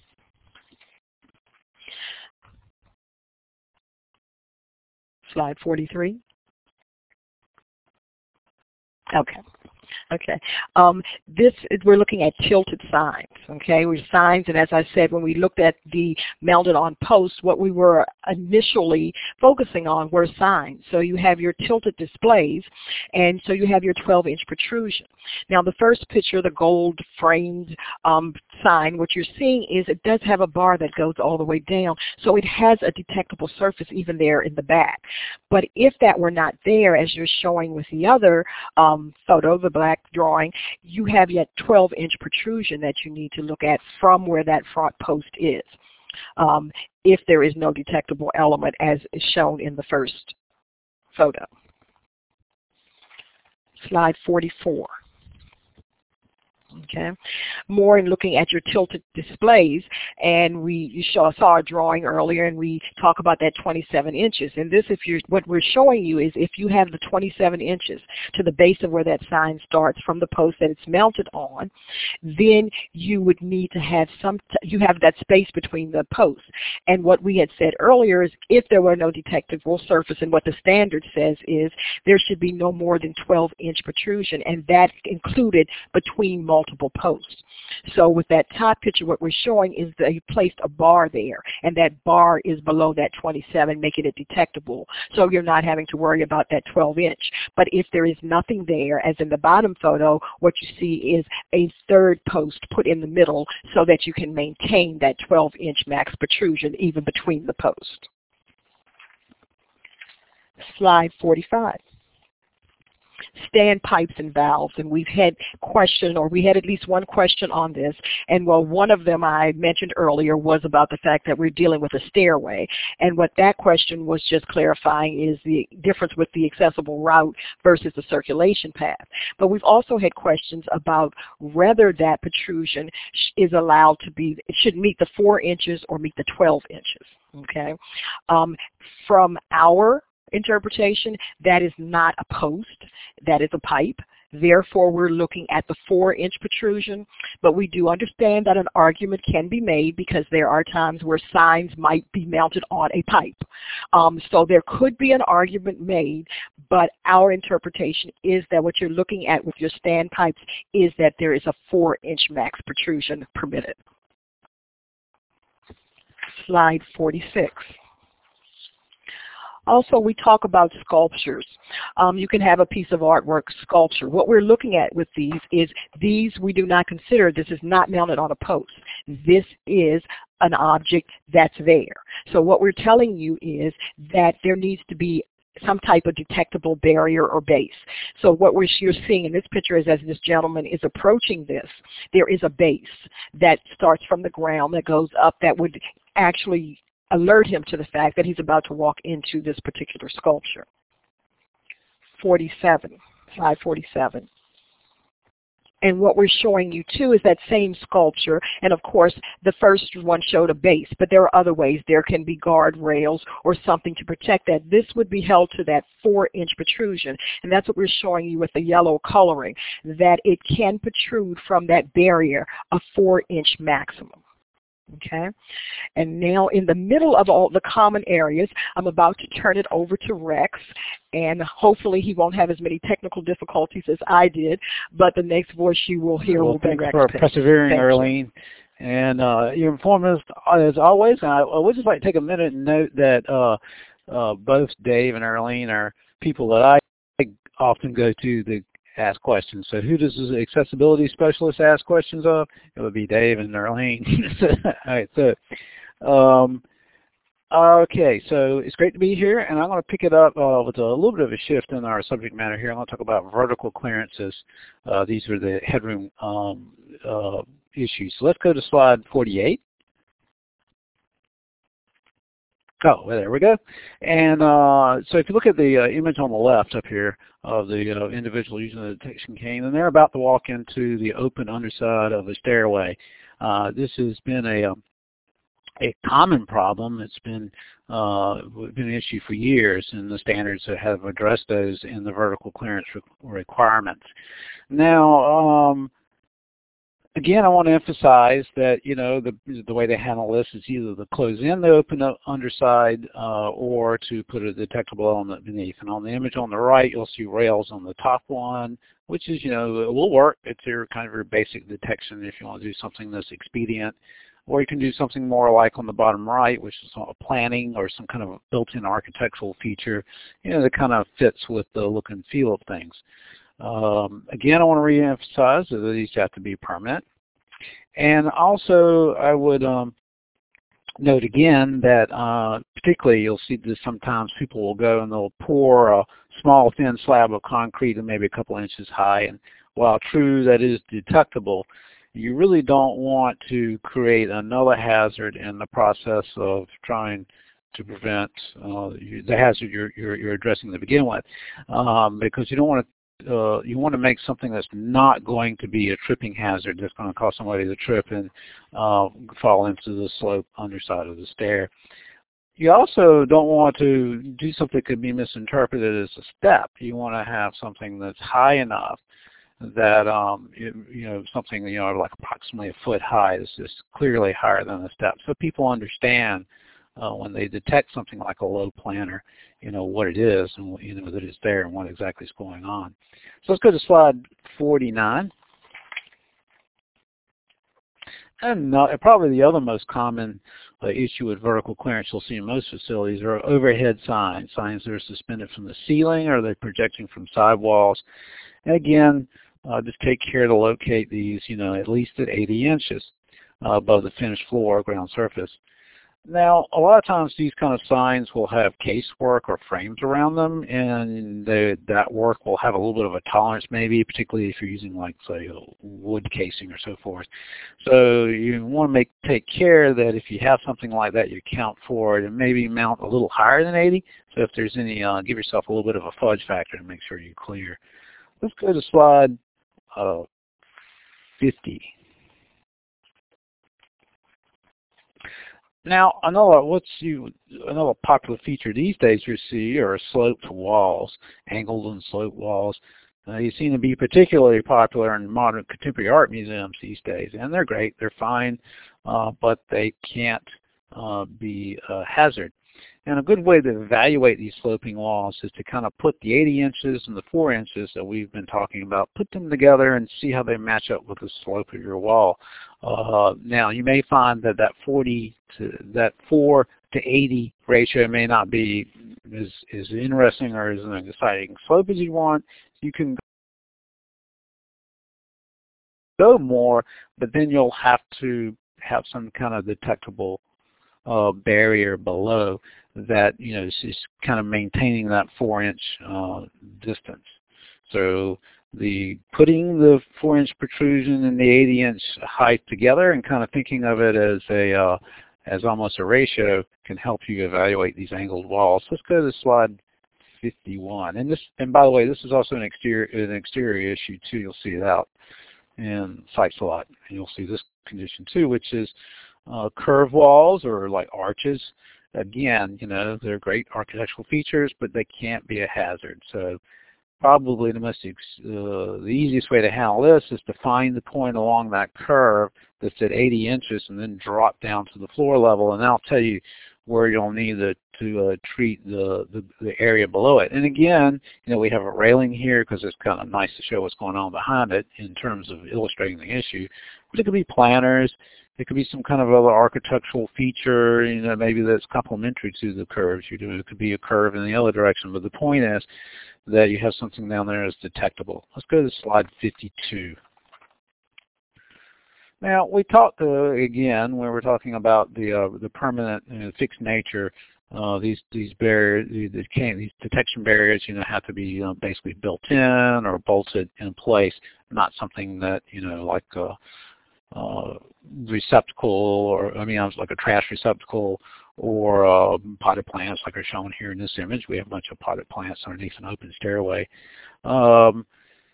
Slide forty-three. Okay. Okay. Um, this is, we're looking at tilted signs. Okay, we're signs, and as I said, when we looked at the mounted on posts, what we were initially focusing on were signs. So you have your tilted displays, and so you have your twelve inch protrusion. Now, the first picture, the gold framed um, sign, what you're seeing is it does have a bar that goes all the way down, so it has a detectable surface even there in the back. But if that were not there, as you're showing with the other um, photo, the black drawing, you have yet twelve inch protrusion that you need to look at from where that front post is, um, if there is no detectable element as is shown in the first photo. Slide forty-four. Okay, more in looking at your tilted displays, and we you saw, saw a drawing earlier, and we talk about that twenty-seven inches. And this, if you're, what we're showing you is if you have the twenty-seven inches to the base of where that sign starts from the post that it's mounted on, then you would need to have some, you have that space between the posts. And what we had said earlier is if there were no detectable surface, and what the standard says is there should be no more than twelve inch protrusion, and that included between multiple multiple posts. So with that top picture, what we're showing is that you placed a bar there, and that bar is below that twenty-seven, making it detectable. So you're not having to worry about that twelve inch. But if there is nothing there, as in the bottom photo, what you see is a third post put in the middle so that you can maintain that twelve inch max protrusion even between the posts. Slide forty-five. Standpipes and valves, and we've had question, or we had at least one question on this, and well, one of them I mentioned earlier was about the fact that we're dealing with a stairway, and what that question was just clarifying is the difference with the accessible route versus the circulation path. But we've also had questions about whether that protrusion is allowed to be, it should meet the four inches or meet the twelve inches, okay? Um, from our interpretation, that is not a post, that is a pipe. Therefore, we're looking at the four inch protrusion, but we do understand that an argument can be made because there are times where signs might be mounted on a pipe. Um, so there could be an argument made, but our interpretation is that what you're looking at with your standpipes is that there is a four inch max protrusion permitted. Slide forty-six. Also, we talk about sculptures. Um, you can have a piece of artwork sculpture. What we're looking at with these is these we do not consider, this is not mounted on a post. This is an object that's there. So what we're telling you is that there needs to be some type of detectable barrier or base. So what we're, you're seeing in this picture is as this gentleman is approaching this, there is a base that starts from the ground that goes up that would actually alert him to the fact that he's about to walk into this particular sculpture. forty-seven, slide forty-seven. And what we're showing you too is that same sculpture, and of course the first one showed a base, but there are other ways. There can be guardrails or something to protect that. This would be held to that four inch protrusion, and that's what we're showing you with the yellow coloring, that it can protrude from that barrier a four inch maximum. Okay, and now in the middle of all the common areas, I'm about to turn it over to Rex, and hopefully he won't have as many technical difficulties as I did, but the next voice you will hear well, will be Rex. Thanks for persevering, Arlene. And uh, you're informed us as always, and I, I would just like to take a minute and note that uh, uh, both Dave and Arlene are people that I often go to to ask questions. So who does the accessibility specialist ask questions of? It would be Dave and Arlene. All right, so um, okay, so it's great to be here, and I'm going to pick it up uh, with a little bit of a shift in our subject matter here. I'm going to talk about vertical clearances. Uh, these are the headroom um, uh, issues. So let's go to slide forty-eight. Oh, well, there we go. And uh, so if you look at the uh, image on the left up here of the uh, individual using the detection cane, and they're about to walk into the open underside of a stairway. Uh, this has been a, um, a common problem. It's been, uh, been an issue for years, and the standards have addressed those in the vertical clearance re requirements. Now, um, again, I want to emphasize that, you know, the, the way they handle this is either to close in the open underside uh, or to put a detectable element beneath. And on the image on the right, you'll see rails on the top one, which is, you know, it will work. It's your kind of your basic detection if you want to do something that's expedient. Or you can do something more like on the bottom right, which is a planning or some kind of built-in architectural feature, you know, that kind of fits with the look and feel of things. Um, again, I want to re-emphasize that these have to be permanent. And also, I would um, note again that uh, particularly you'll see this sometimes people will go and they'll pour a small thin slab of concrete and maybe a couple inches high. And while true that is detectable, you really don't want to create another hazard in the process of trying to prevent uh, the hazard you're, you're, you're addressing to begin with, um, because you don't want to Uh, you want to make something that's not going to be a tripping hazard that's going to cause somebody to trip and uh, fall into the slope underside of the stair. You also don't want to do something that could be misinterpreted as a step. You want to have something that's high enough that, um, you, you know, something, you know, like approximately a foot high is just clearly higher than a step. So people understand uh, when they detect something like a low planter, you know, what it is and, you know, that it's there and what exactly is going on. So let's go to slide forty-nine. And uh, probably the other most common uh, issue with vertical clearance you'll see in most facilities are overhead signs, signs that are suspended from the ceiling or they're projecting from sidewalls. And again, uh, just take care to locate these, you know, at least at eighty inches uh, above the finished floor or ground surface. Now, a lot of times these kind of signs will have casework or frames around them, and they, that work will have a little bit of a tolerance maybe, particularly if you're using like, say, wood casing or so forth. So you want to make take care that if you have something like that, you account for it and maybe mount a little higher than eighty. So if there's any, uh, give yourself a little bit of a fudge factor to make sure you're clear. Let's go to slide uh, fifty. Now, another what's you another popular feature these days you see are sloped walls, angled and sloped walls. Uh, they seem to be particularly popular in modern contemporary art museums these days, and they're great, they're fine, uh, but they can't uh, be a hazard. And a good way to evaluate these sloping walls is to kind of put the eighty inches and the four inches that we've been talking about, put them together and see how they match up with the slope of your wall. Uh, now, you may find that that forty to that four to eighty ratio may not be as, as interesting or as an exciting slope as you want. You can go more, but then you'll have to have some kind of detectable uh, barrier below that, you know, is just kind of maintaining that four inch uh, distance. So the putting the four inch protrusion and the eighty inch height together and kind of thinking of it as a uh, as almost a ratio can help you evaluate these angled walls. Let's go to slide fifty-one. And this, and by the way, this is also an exterior an exterior issue too. You'll see it out in sites a lot, and you'll see this condition too, which is uh, curved walls or like arches. Again, you know, they're great architectural features, but they can't be a hazard. So probably the most ex uh, the easiest way to handle this is to find the point along that curve that's at eighty inches and then drop down to the floor level, and I'll tell you where you'll need to, to uh, treat the, the, the area below it. And again, you know, we have a railing here because it's kind of nice to show what's going on behind it in terms of illustrating the issue. But it could be planters. It could be some kind of other architectural feature, you know, maybe that's complementary to the curves you're doing. It could be a curve in the other direction. But the point is that you have something down there that's detectable. Let's go to slide fifty-two. Now, we talked uh, again when we're talking about the uh, the permanent and uh, fixed nature. Uh, these these barriers, these, these detection barriers, you know, have to be you know, basically built in or bolted in place, not something that you know like a, a receptacle or I mean, like a trash receptacle or uh, potted plants, like are shown here in this image. We have a bunch of potted plants underneath an open stairway. Um,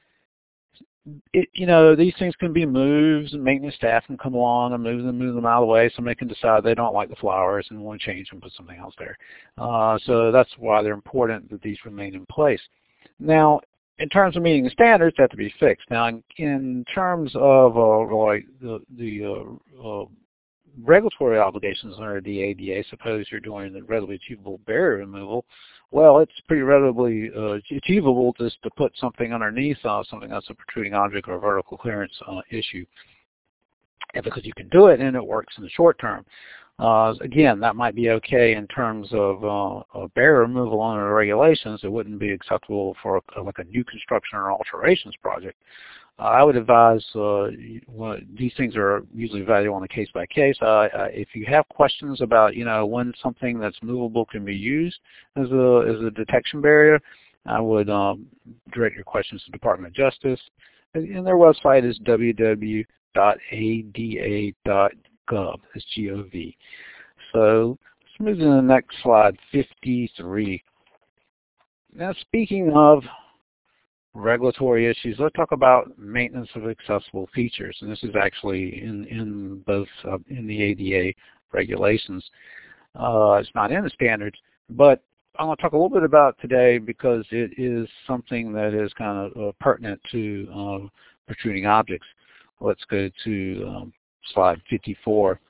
It, you know, these things can be moved, and maintenance staff can come along and move them, move them out of the way. Somebody can decide they don't like the flowers and want to change them, put something else there. Uh, so that's why they're important that these remain in place. Now, in terms of meeting the standards, they have to be fixed. Now, in, in terms of uh, like the, the uh, uh, regulatory obligations under the A D A, suppose you're doing the readily achievable barrier removal, well, it's pretty readily uh, achievable just to put something underneath uh, something that's a protruding object or a vertical clearance uh, issue. And because you can do it and it works in the short term. Uh, again, that might be okay in terms of uh, a barrier removal under the regulations. It wouldn't be acceptable for a, like a new construction or alterations project. Uh, I would advise uh, well, these things are usually evaluated on a case by case. Uh, uh, if you have questions about, you know, when something that's movable can be used as a as a detection barrier, I would um, direct your questions to the Department of Justice, and their website is w w w dot a d a dot gov. That's G O V. So let's move to the next slide, fifty-three. Now, speaking of regulatory issues, let's talk about maintenance of accessible features, and this is actually in in both uh, in the A D A regulations. Uh, it's not in the standards, but I want to talk a little bit about it today because it is something that is kind of uh, pertinent to uh, protruding objects. Let's go to um, slide fifty-four.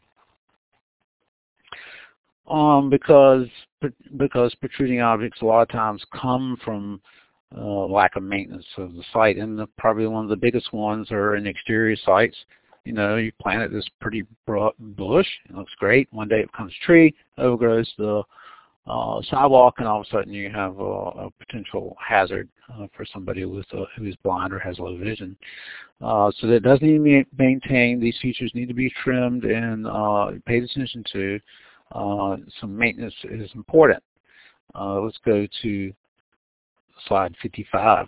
Um, because because protruding objects a lot of times come from Uh, lack of maintenance of the site, and the, probably one of the biggest ones are in exterior sites. You know, you planted this pretty broad bush, it looks great. One day it becomes a tree, overgrows the uh, sidewalk, and all of a sudden you have a, a potential hazard uh, for somebody with a, who is blind or has low vision. Uh, so that does need to be maintained. These features need to be trimmed and uh, paid attention to. Uh, some maintenance is important. Uh, let's go to slide fifty-five.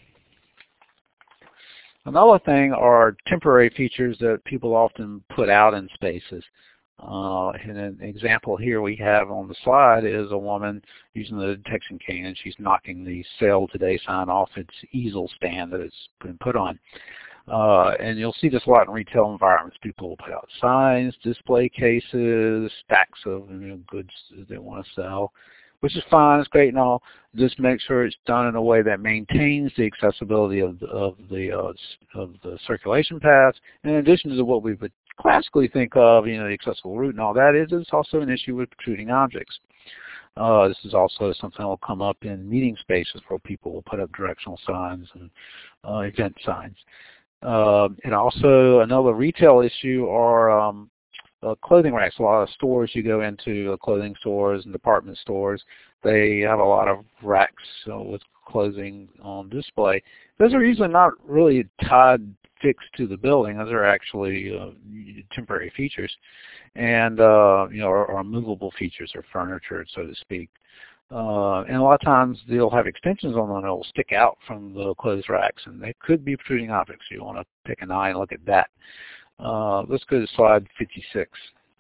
Another thing are temporary features that people often put out in spaces. Uh, and an example here we have on the slide is a woman using the detection cane, and she's knocking the sale today sign off its easel stand that it's been put on. Uh, and you'll see this a lot in retail environments. People will put out signs, display cases, stacks of you know, goods that they want to sell. which is fine, it's great and all. Just make sure it's done in a way that maintains the accessibility of the, of the, uh, of the circulation paths. In addition to what we would classically think of, you know, the accessible route and all that, is it's also an issue with protruding objects. Uh, this is also something that will come up in meeting spaces where people will put up directional signs and uh, event signs. Uh, and also another retail issue are um, uh, clothing racks. A lot of stores you go into, uh, clothing stores and department stores, they have a lot of racks uh, with clothing on display. Those are usually not really tied fixed to the building. Those are actually uh, temporary features, and uh, you know, are, are movable features or furniture, so to speak. Uh, and a lot of times they'll have extensions on them that will stick out from the closed racks, and they could be protruding objects. You want to pick an eye and look at that. Uh, let's go to slide fifty-six.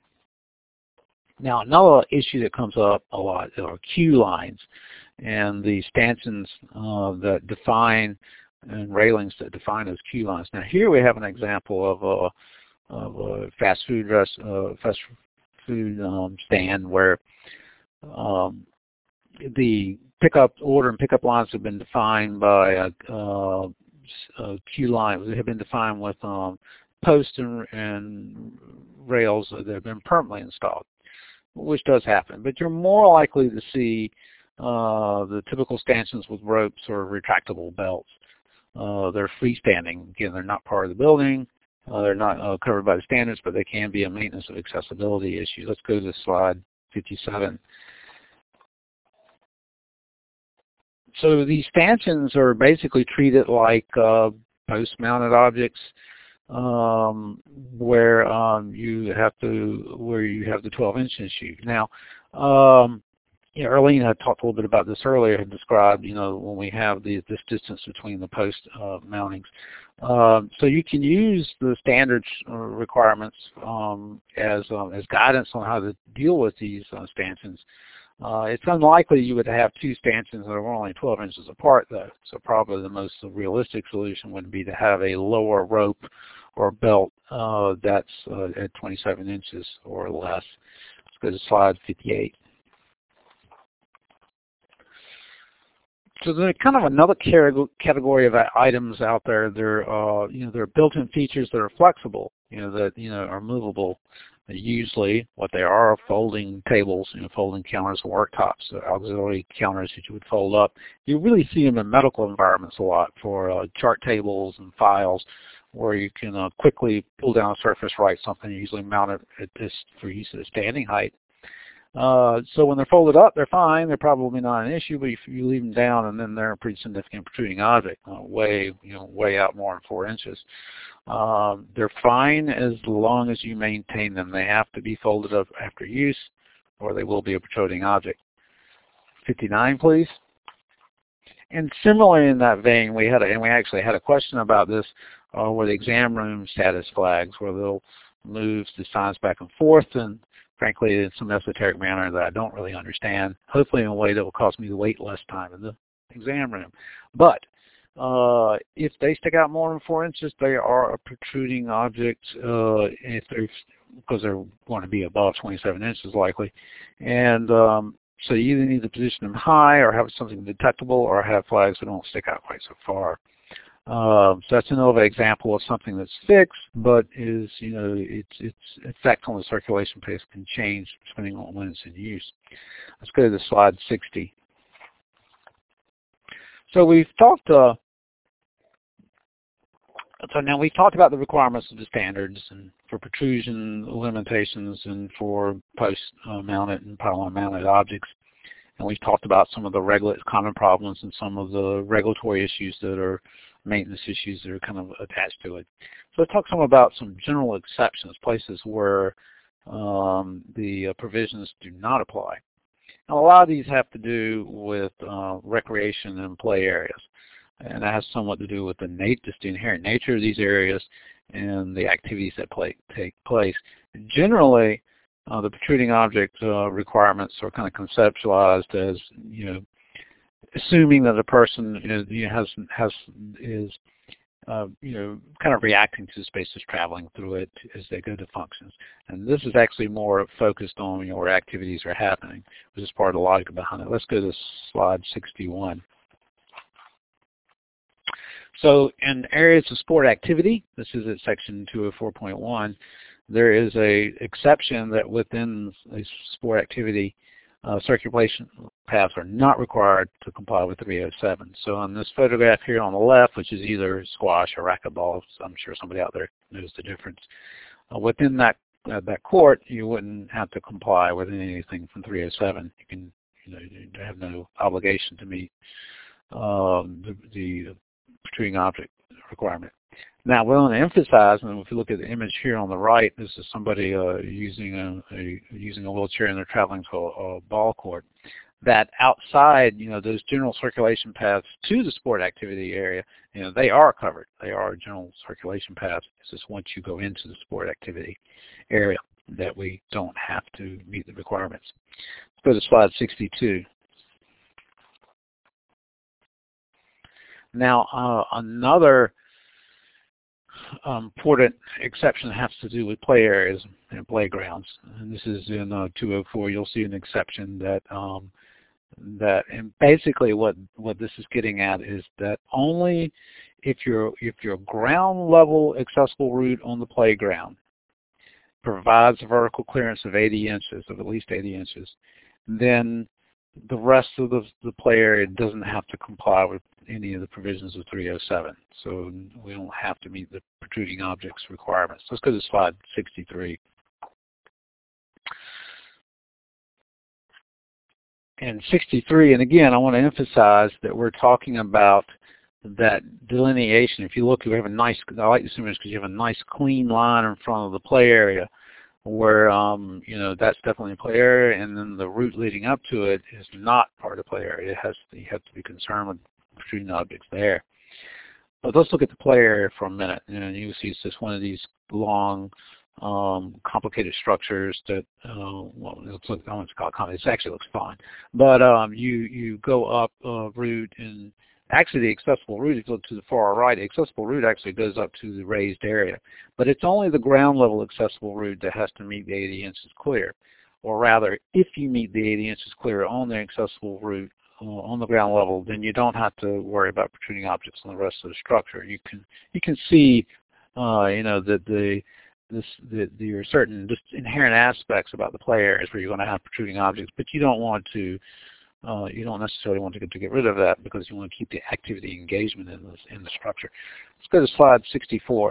Now, another issue that comes up a lot are queue lines and the stanchions uh, that define and railings that define those queue lines. Now, here we have an example of a, of a fast food rest, uh, fast food um, stand where um, the pickup order and pickup lines have been defined by a, uh, a queue line. They have been defined with um, posts and, and rails that have been permanently installed, which does happen. But you're more likely to see uh, the typical stanchions with ropes or retractable belts. Uh, they're freestanding. Again, they're not part of the building. Uh, they're not uh, covered by the standards, but they can be a maintenance of accessibility issue. Let's go to slide fifty-seven. So these stanchions are basically treated like uh, post-mounted objects, um, where um, you have to where you have the twelve inch issue. Now, um, you know, Arlene had talked a little bit about this earlier. Had described, you know, when we have the, this distance between the post uh, mountings. Um, so you can use the standards uh, requirements um, as um, as guidance on how to deal with these uh, stanchions. Uh, it's unlikely you would have two stanchions that are only twelve inches apart, though. So probably the most realistic solution would be to have a lower rope or belt uh, that's uh, at twenty-seven inches or less. Let's go to slide fifty-eight. So there's kind of another category of items out there. They're, uh, you know, they're built-in features that are flexible, you know, that, you know, are movable. Usually what they are are folding tables, you know, folding counters and worktops, so auxiliary counters that you would fold up. You really see them in medical environments a lot for uh, chart tables and files where you can uh, quickly pull down a surface, write something, usually mount it at this for use at a standing height. Uh, so when they're folded up, they're fine. They're probably not an issue, but if you leave them down, and then they're a pretty significant protruding object, uh, way, you know, way out more than four inches. Um, they're fine as long as you maintain them. They have to be folded up after use, or they will be a protruding object. fifty-nine, please. And similarly in that vein, we had, a, and we actually had a question about this, uh, where the exam room status flags, where they'll move the signs back and forth, and frankly, in some esoteric manner that I don't really understand, hopefully in a way that will cost me to wait less time in the exam room. But uh, if they stick out more than four inches, they are a protruding object, uh, if they're, because they're going to be above twenty-seven inches likely. And um, so you either need to position them high or have something detectable or have flags that don't stick out quite so far. Uh, so that's another example of something that's fixed, but is, you know, its its effect on the circulation pace can change depending on when it's in use. Let's go to slide sixty. So we've talked. Uh, so now we've talked about the requirements of the standards and for protrusion limitations and for post-mounted and pylon-mounted objects. And we've talked about some of the regula- common problems and some of the regulatory issues that are maintenance issues that are kind of attached to it. So let's talk some about some general exceptions, places where um, the uh, provisions do not apply. Now, a lot of these have to do with uh, recreation and play areas, and that has somewhat to do with the, nat just the inherent nature of these areas and the activities that play take place. Generally, uh, the protruding object uh, requirements are kind of conceptualized as, you know, assuming that a person is, you know, has has is uh, you know, kind of reacting to the spaces traveling through it as they go to functions. And this is actually more focused on, you know, where activities are happening, which is part of the logic behind it. Let's go to slide sixty-one. So in areas of sport activity, this is at section two oh four point one, there is a exception that within a sport activity, uh, circulation paths are not required to comply with three oh seven. So on this photograph here on the left, which is either squash or racquetball, I'm sure somebody out there knows the difference. Uh, within that uh, that court, you wouldn't have to comply with anything from three oh seven. You can, you know, you have no obligation to meet um, the, the protruding object requirement. Now, we want to emphasize, and if you look at the image here on the right, this is somebody uh, using a, a using a wheelchair and they're traveling to a, a ball court. That outside, you know, those general circulation paths to the sport activity area, you know, they are covered. They are general circulation paths. It's just once you go into the sport activity area that we don't have to meet the requirements. Let's go to slide sixty-two. Now, uh, another um, important exception has to do with play areas and playgrounds. And this is in uh, two oh four. You'll see an exception that um, that, and basically what what this is getting at is that only if your if your ground level accessible route on the playground provides a vertical clearance of eighty inches, of at least eighty inches, then the rest of the, the play area doesn't have to comply with any of the provisions of three oh seven. So we don't have to meet the protruding objects requirements. Let's go to slide sixty-three. And sixty-three, and again, I want to emphasize that we're talking about that delineation. If you look, we have a nice, I like this image because you have a nice clean line in front of the play area where, um, you know, that's definitely a play area, and then the route leading up to it is not part of the play area. It has to, you have to be concerned with protruding objects there. But let's look at the play area for a minute. You know, you see it's just one of these long, um, complicated structures that, uh, well, it's, look, I want to call it complicated. It actually looks fine. But um, you, you go up a route, and actually the accessible route, if you look to the far right, the accessible route actually goes up to the raised area. But it's only the ground level accessible route that has to meet the eighty inches clear. Or rather, if you meet the eighty inches clear on the accessible route uh, on the ground level, then you don't have to worry about protruding objects on the rest of the structure. You can you can see, uh, you know, that the this the, there are certain just inherent aspects about the play areas where you're going to have protruding objects, but you don't want to uh, you don't necessarily want to get to get rid of that because you want to keep the activity engagement in the in the structure. Let's go to slide sixty-four.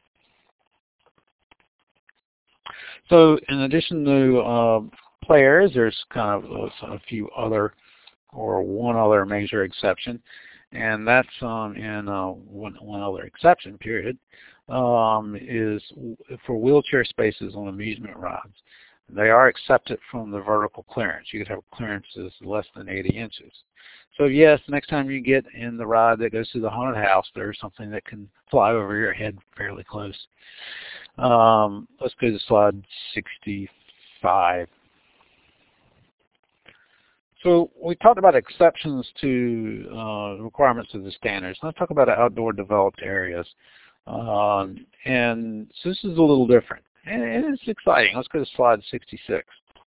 So in addition to uh, play areas, there's kind of a, a few other, or one other major exception, and that's um, in uh, one, one other exception, period, um, is for wheelchair spaces on amusement rides. They are accepted from the vertical clearance. You could have clearances less than eighty inches. So yes, next time you get in the ride that goes to the haunted house, there's something that can fly over your head fairly close. Um, let's go to slide sixty-five. So we talked about exceptions to uh, requirements of the standards. Let's talk about outdoor developed areas. Um, and so this is a little different. And it's exciting. Let's go to slide sixty-six.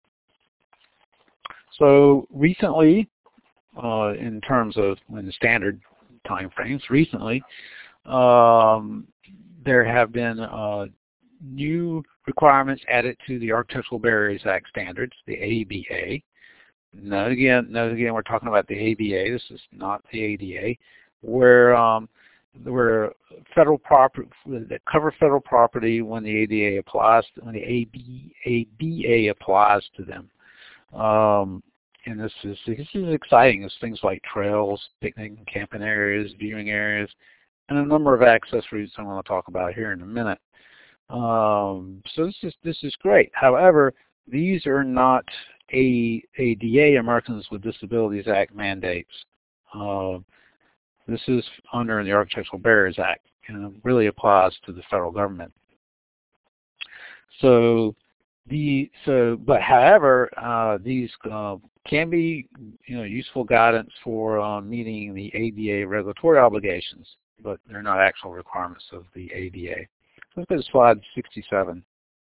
So recently, uh, in terms of in the standard time frames, recently, um, there have been uh, new requirements added to the Architectural Barriers Act standards, the A B A. Note again, note again, we're talking about the A B A. This is not the A D A, where um, where federal property that cover federal property when the A D A applies, to, when the A B A applies to them. Um, and this is this is exciting. It's things like trails, picnic and camping areas, viewing areas, and a number of access routes I'm going to talk about here in a minute. Um, so this is this is great. However, these are not A D A, Americans with Disabilities Act mandates. Uh, this is under the Architectural Barriers Act, and it really applies to the federal government. So the so, but however, uh, these uh, can be, you know, useful guidance for uh, meeting the A D A regulatory obligations. but they're not actual requirements of the A D A. Let's go to slide sixty-seven.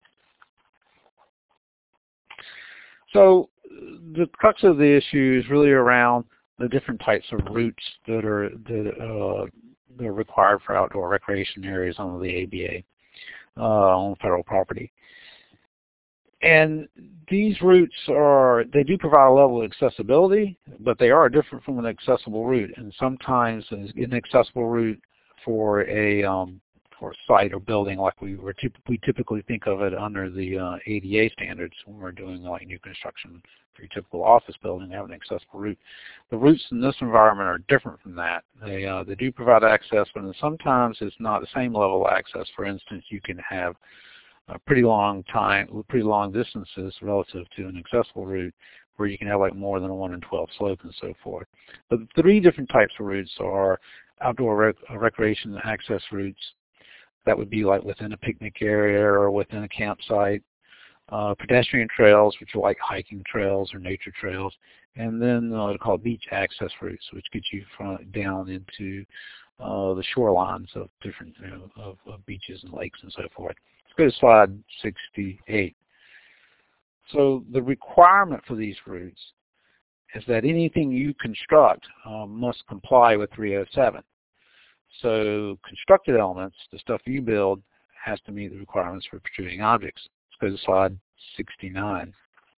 So the crux of the issue is really around the different types of routes that are that, uh, that are required for outdoor recreation areas under the A B A uh, on federal property. And these routes are, they do provide a level of accessibility, but they are different from an accessible route. And sometimes an inaccessible route for a um, for a site or building, like we were we typically think of it under the uh, A D A standards when we're doing like new construction for your typical office building, they have an accessible route. The routes in this environment are different from that. They uh, they do provide access, but sometimes it's not the same level of access. For instance, you can have a pretty long time, pretty long distances relative to an accessible route, where you can have like more than a one in twelve slope and so forth. But the three different types of routes are outdoor rec recreation access routes. That would be like within a picnic area or within a campsite. Uh, pedestrian trails, which are like hiking trails or nature trails. And then uh, they're called beach access routes, which get you from, down into uh, the shorelines of different you know, of, of beaches and lakes and so forth. Let's go to slide sixty-eight. So the requirement for these routes is that anything you construct um, must comply with three oh seven. So constructed elements, the stuff you build, has to meet the requirements for protruding objects. Let's go to slide sixty-nine.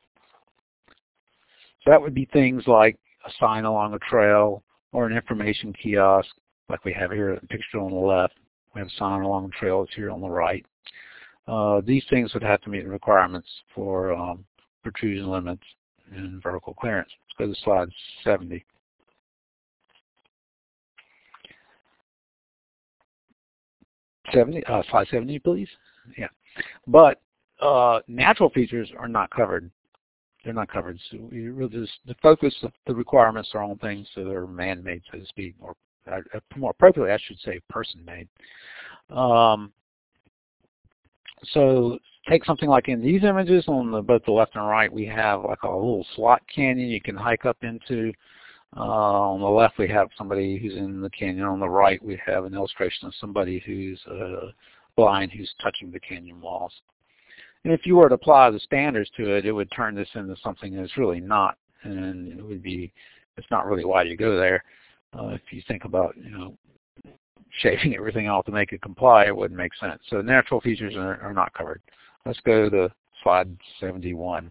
So that would be things like a sign along a trail or an information kiosk, like we have here in the picture on the left. We have a sign along the trail that's here on the right. Uh, these things would have to meet the requirements for um, protrusion limits and vertical clearance. Let's go to slide seventy. seventy, uh, slide seventy, please. Yeah, but uh, natural features are not covered. They're not covered. So we really just, the focus of the requirements are on things that are man-made, so to speak, or uh, more appropriately, I should say, person-made. Um, so take something like in these images on the, both the left and right, we have like a little slot canyon you can hike up into. Uh, on the left, we have somebody who's in the canyon. On the right, we have an illustration of somebody who's uh, blind, who's touching the canyon walls. And if you were to apply the standards to it, it would turn this into something that's really not. And it would be, it's not really why you go there. Uh, if you think about, you know, shaving everything off to make it comply, it wouldn't make sense. So natural features are, are not covered. Let's go to slide seventy-one.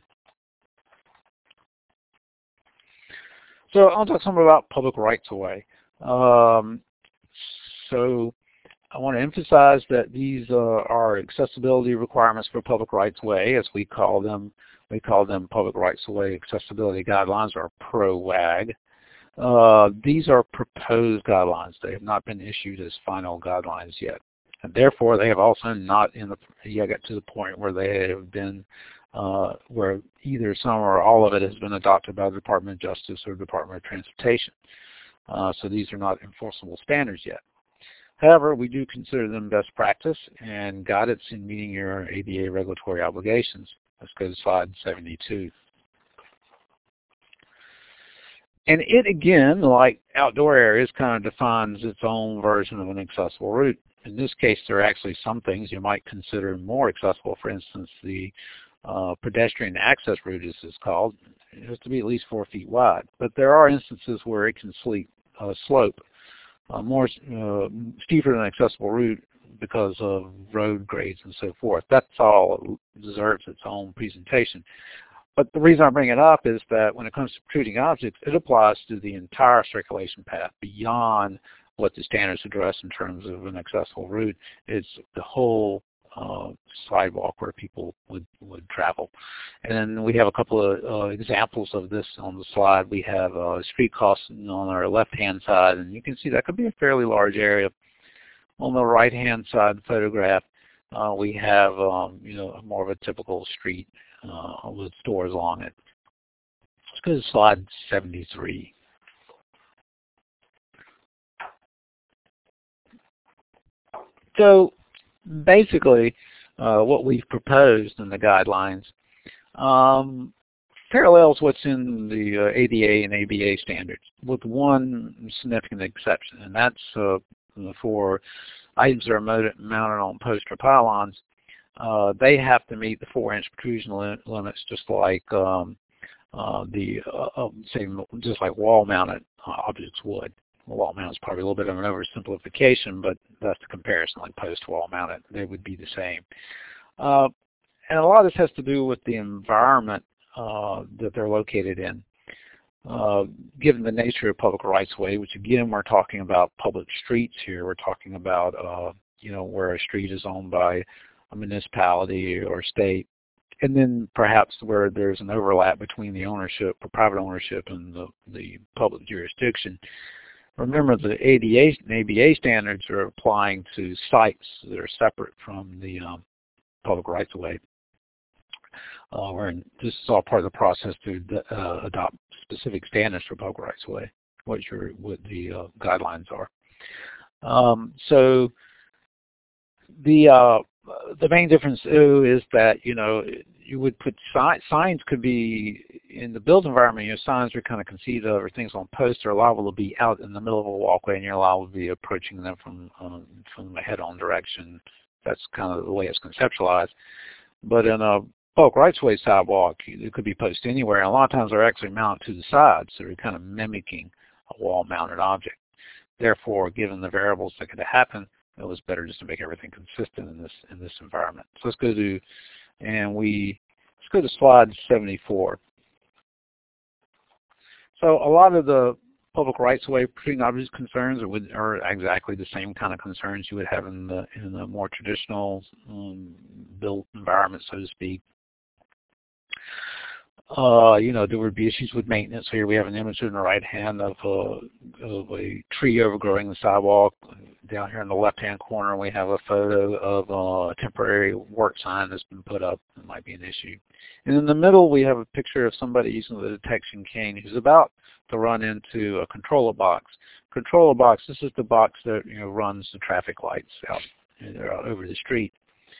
So I'll talk some about public rights-of-way. Um, so I want to emphasize that these uh, are accessibility requirements for public rights-of-way, as we call them. We call them public rights-of-way accessibility guidelines, or PROWAG. Uh, these are proposed guidelines. They have not been issued as final guidelines yet, and therefore they have also not in the yet got to the point where they have been uh, where either some or all of it has been adopted by the Department of Justice or Department of Transportation. Uh, so these are not enforceable standards yet. However, we do consider them best practice and guidance in meeting your A D A regulatory obligations. Let's go to slide seventy-two. And it, again, like outdoor areas, kind of defines its own version of an accessible route. In this case, there are actually some things you might consider more accessible. For instance, the uh, pedestrian access route, as it's called, it has to be at least four feet wide. But there are instances where it can sleep, uh, slope uh, more uh, steeper than an accessible route because of road grades and so forth. That's all deserves its own presentation. But the reason I bring it up is that when it comes to protruding objects, it applies to the entire circulation path beyond what the standards address in terms of an accessible route. It's the whole uh, sidewalk where people would, would travel. And then we have a couple of uh, examples of this on the slide. We have a street crossing on our left-hand side, and you can see that could be a fairly large area. On the right-hand side of the photograph, uh, we have um, you know, more of a typical street Uh, with stores along it. Let's go to slide seventy-three. So basically, uh, what we've proposed in the guidelines um, parallels what's in the uh, A D A and A B A standards, with one significant exception, and that's uh, for items that are mounted on posts or pylons, uh, they have to meet the four-inch protrusion lim limits, just like um, uh, the uh, uh, say, just like wall-mounted uh, objects would. Wall mount is probably a little bit of an oversimplification, but that's the comparison, like post wall mounted, they would be the same. Uh, and a lot of this has to do with the environment uh, that they're located in. Uh, given the nature of public rights-of-way, which again we're talking about public streets here, we're talking about uh, you know, where a street is owned by a municipality or state, and then perhaps where there's an overlap between the ownership or private ownership and the, the public jurisdiction. Remember, the A D A and A B A standards are applying to sites that are separate from the um, public rights-of-way. Uh, we're in, this is all part of the process to uh, adopt specific standards for public rights-of-way, what your what the uh, guidelines are. Um, so the uh, the main difference too is that, you know, you would put signs. Signs could be in the built environment. Your signs are kind of conceived of, or things on posts are liable to be out in the middle of a walkway, and you're liable to be approaching them from um, from a head-on direction. That's kind of the way it's conceptualized. But in a public rights-of-way sidewalk, it could be posted anywhere, and a lot of times they're actually mounted to the sides, so they're kind of mimicking a wall-mounted object. Therefore, given the variables that could happen, it was better just to make everything consistent in this in this environment. So let's go to and we let's go to slide seventy-four. So a lot of the public rights-of-way protruding object concerns are, with, are exactly the same kind of concerns you would have in the in the more traditional um, built environment, so to speak. Uh, you know, there would be issues with maintenance. Here we have an image on the right hand of a, of a tree overgrowing the sidewalk. Down here in the left-hand corner, we have a photo of a temporary work sign that's been put up. It might be an issue. And in the middle, we have a picture of somebody using the detection cane who's about to run into a controller box. Controller box, this is the box that, you know, runs the traffic lights out, you know, out over the street.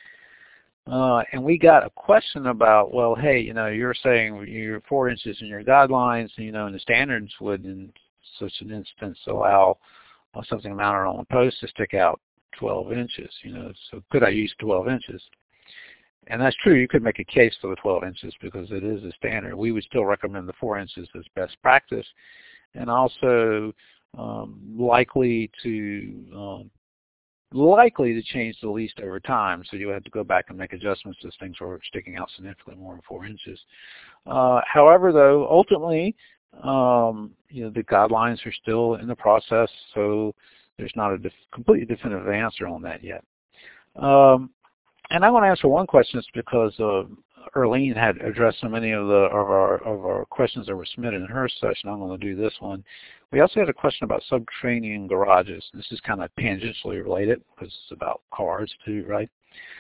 Uh, and we got a question about, well, hey, you know, you're saying you're four inches in your guidelines, you know, and the standards would, in such an instance, allow uh, something mounted on a post to stick out twelve inches. You know, so could I use twelve inches? And that's true. You could make a case for the twelve inches because it is a standard. We would still recommend the four inches as best practice, and also um, likely to um, likely to change the least over time, so you have to go back and make adjustments as things are sticking out significantly more than four inches. Uh, however, though, ultimately, um, you know, the guidelines are still in the process, so there's not a def completely definitive answer on that yet. Um, and I want to answer one question because uh, Erlene had addressed so many of the of our of our questions that were submitted in her session. I'm going to do this one. We also had a question about subterranean garages. This is kind of tangentially related because it's about cars too, right?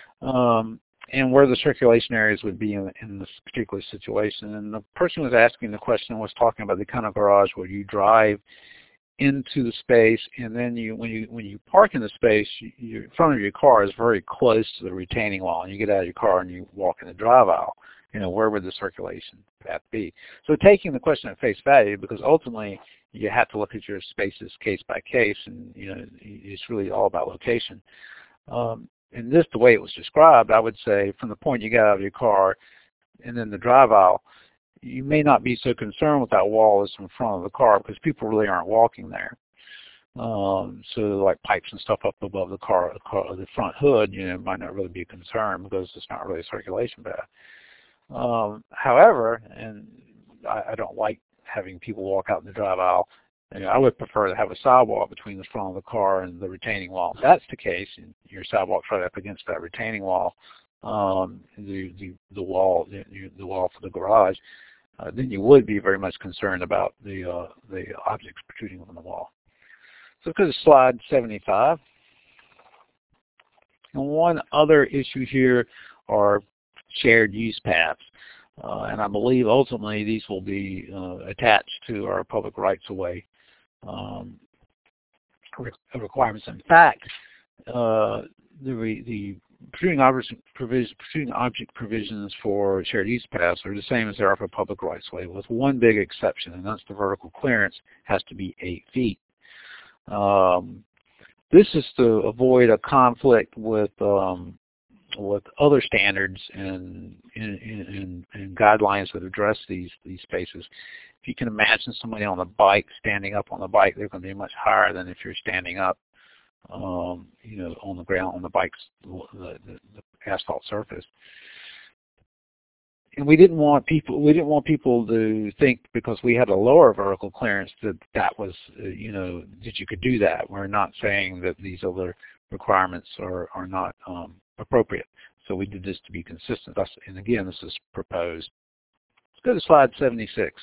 Um, and where the circulation areas would be in, in this particular situation. And the person who was asking the question was talking about the kind of garage where you drive into the space, and then you, when you when you park in the space, you, you, in front of your car is very close to the retaining wall, and you get out of your car and you walk in the drive aisle. You know, where would the circulation path be? So taking the question at face value, because ultimately you have to look at your spaces case by case, and you know it's really all about location. Um, and this, the way it was described, I would say from the point you got out of your car and then the drive aisle, you may not be so concerned with that wall as in front of the car because people really aren't walking there. Um, so like pipes and stuff up above the car, the, car, the front hood, you know, might not really be a concern because it's not really a circulation path. Um, however, and I, I don't like having people walk out in the drive aisle. You know, I would prefer to have a sidewalk between the front of the car and the retaining wall. If that's the case, and your sidewalk's right up against that retaining wall, um, the, the the wall, the, the wall for the garage, uh, then you would be very much concerned about the uh, the objects protruding from the wall. So go to slide seventy-five. And one other issue here are shared use paths. Uh, and I believe ultimately these will be uh, attached to our public rights-of-way um, requirements. In fact, uh, the, the protruding object, provision, protruding object provisions for shared use paths are the same as they are for public rights-of-way, with one big exception, and that's the vertical clearance has to be eight feet. Um, This is to avoid a conflict with um, with other standards and, and, and, and guidelines that address these these spaces. If you can imagine somebody on a bike standing up on the bike, they're going to be much higher than if you're standing up, um, you know, on the ground on the bike's the, the, the asphalt surface. And we didn't want people we didn't want people to think because we had a lower vertical clearance that that was uh, you know that you could do that. We're not saying that these other requirements are are not um, appropriate. So we did this to be consistent. That's, and again, this is proposed. Let's go to slide seventy-six.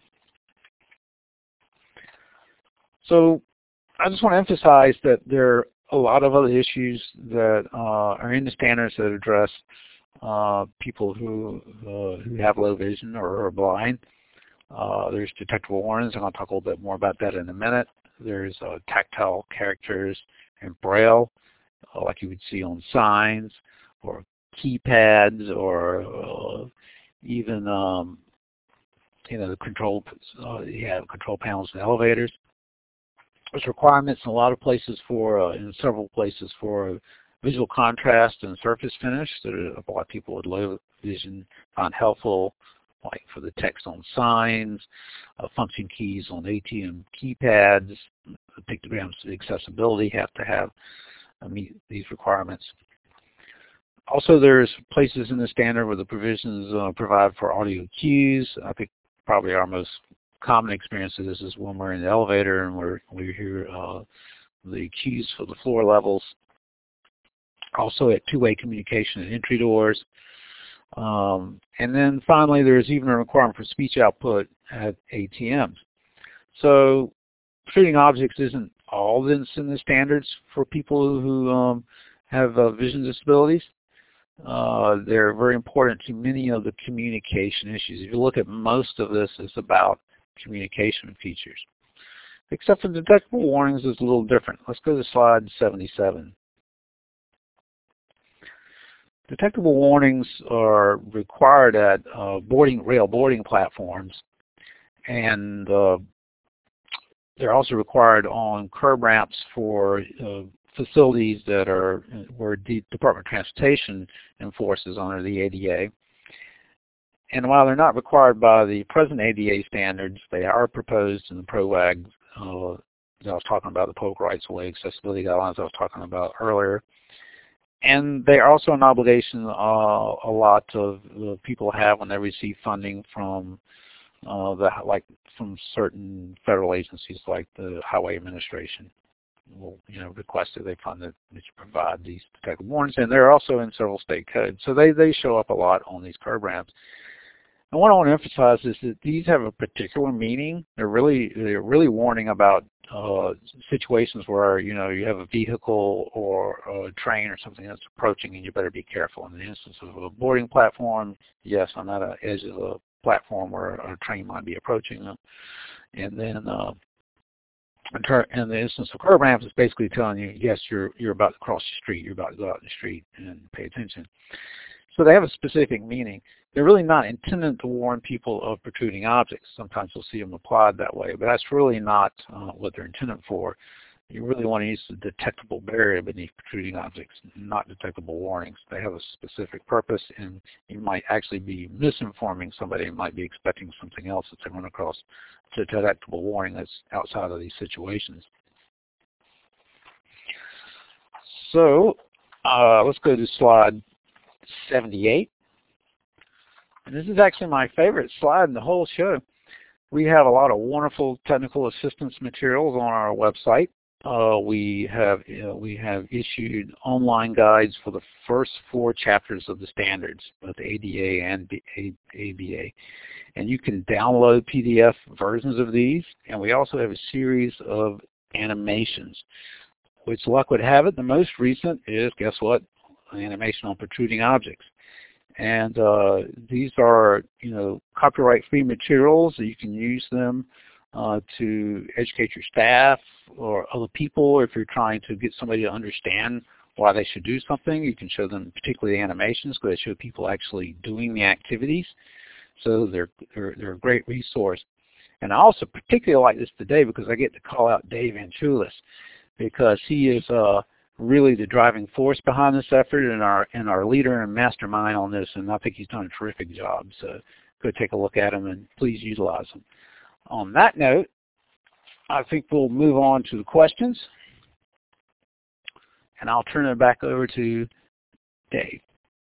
So I just want to emphasize that there are a lot of other issues that uh, are in the standards that address uh, people who uh, who have low vision or are blind. Uh, there's detectable warnings. I'm going to talk a little bit more about that in a minute. There's uh, tactile characters and braille, uh, like you would see on signs, or keypads, or uh, even um, you know the control. Uh, you have control panels in elevators. There's requirements in a lot of places for, uh, in several places for visual contrast and surface finish that a lot of people with low vision find helpful, like for the text on signs, uh, function keys on A T M keypads, pictograms accessibility have to have uh, meet these requirements. Also, there's places in the standard where the provisions uh, provide for audio cues. I think probably our most common experience of this is when we're in the elevator and we're, we hear uh, the cues for the floor levels. Also at two-way communication at entry doors. Um, and then finally, there's even a requirement for speech output at A T Ms. So protruding objects isn't all that's in the standards for people who um, have uh, vision disabilities. Uh, they're very important to many of the communication issues. If you look at most of this, it's about communication features. Except for detectable warnings is a little different. Let's go to slide seventy-seven. Detectable warnings are required at uh, boarding rail boarding platforms, and uh, they're also required on curb ramps for uh, facilities that are where the Department of Transportation enforces under the A D A. And while they're not required by the present A D A standards, they are proposed in the PROWAG uh, that I was talking about, the Public Rights of Way accessibility guidelines I was talking about earlier. And they are also an obligation uh, a lot of uh, people have when they receive funding from uh, the like from certain federal agencies like the Highway Administration. Will you know request that they fund that, that you provide these detectable warnings, and they're also in several state codes. So they they show up a lot on these curb ramps. And what I want to emphasize is that these have a particular meaning. They're really they're really warning about uh, situations where you know you have a vehicle or a train or something that's approaching, and you better be careful. In the instance of a boarding platform, yes, I'm at the edge of a platform where a train might be approaching them. And then uh, in the instance of curb ramps, it's basically telling you, yes, you're you're about to cross the street, you're about to go out in the street, and pay attention. So they have a specific meaning. They're really not intended to warn people of protruding objects. Sometimes you'll see them applied that way, but that's really not uh, what they're intended for. You really want to use the detectable barrier beneath protruding objects, not detectable warnings. They have a specific purpose, and you might actually be misinforming somebody who might be expecting something else if they run across a detectable warning that's outside of these situations. So uh, let's go to slide seventy-eight. And this is actually my favorite slide in the whole show. We have a lot of wonderful technical assistance materials on our website. Uh, we have you know, we have issued online guides for the first four chapters of the standards, both A D A and A B A. And you can download P D F versions of these. And we also have a series of animations, which luck would have it, the most recent is, guess what, an animation on protruding objects. And uh, these are, you know, copyright-free materials. You can use them uh, to educate your staff or other people. If you're trying to get somebody to understand why they should do something, you can show them particularly the animations because they show people actually doing the activities. So they're, they're, they're a great resource. And I also particularly like this today because I get to call out Dave Anchulis. because he is uh, really the driving force behind this effort and our and our leader and mastermind on this, and I think he's done a terrific job. So go take a look at him and please utilize him. On that note, I think we'll move on to the questions, and I'll turn it back over to Dave.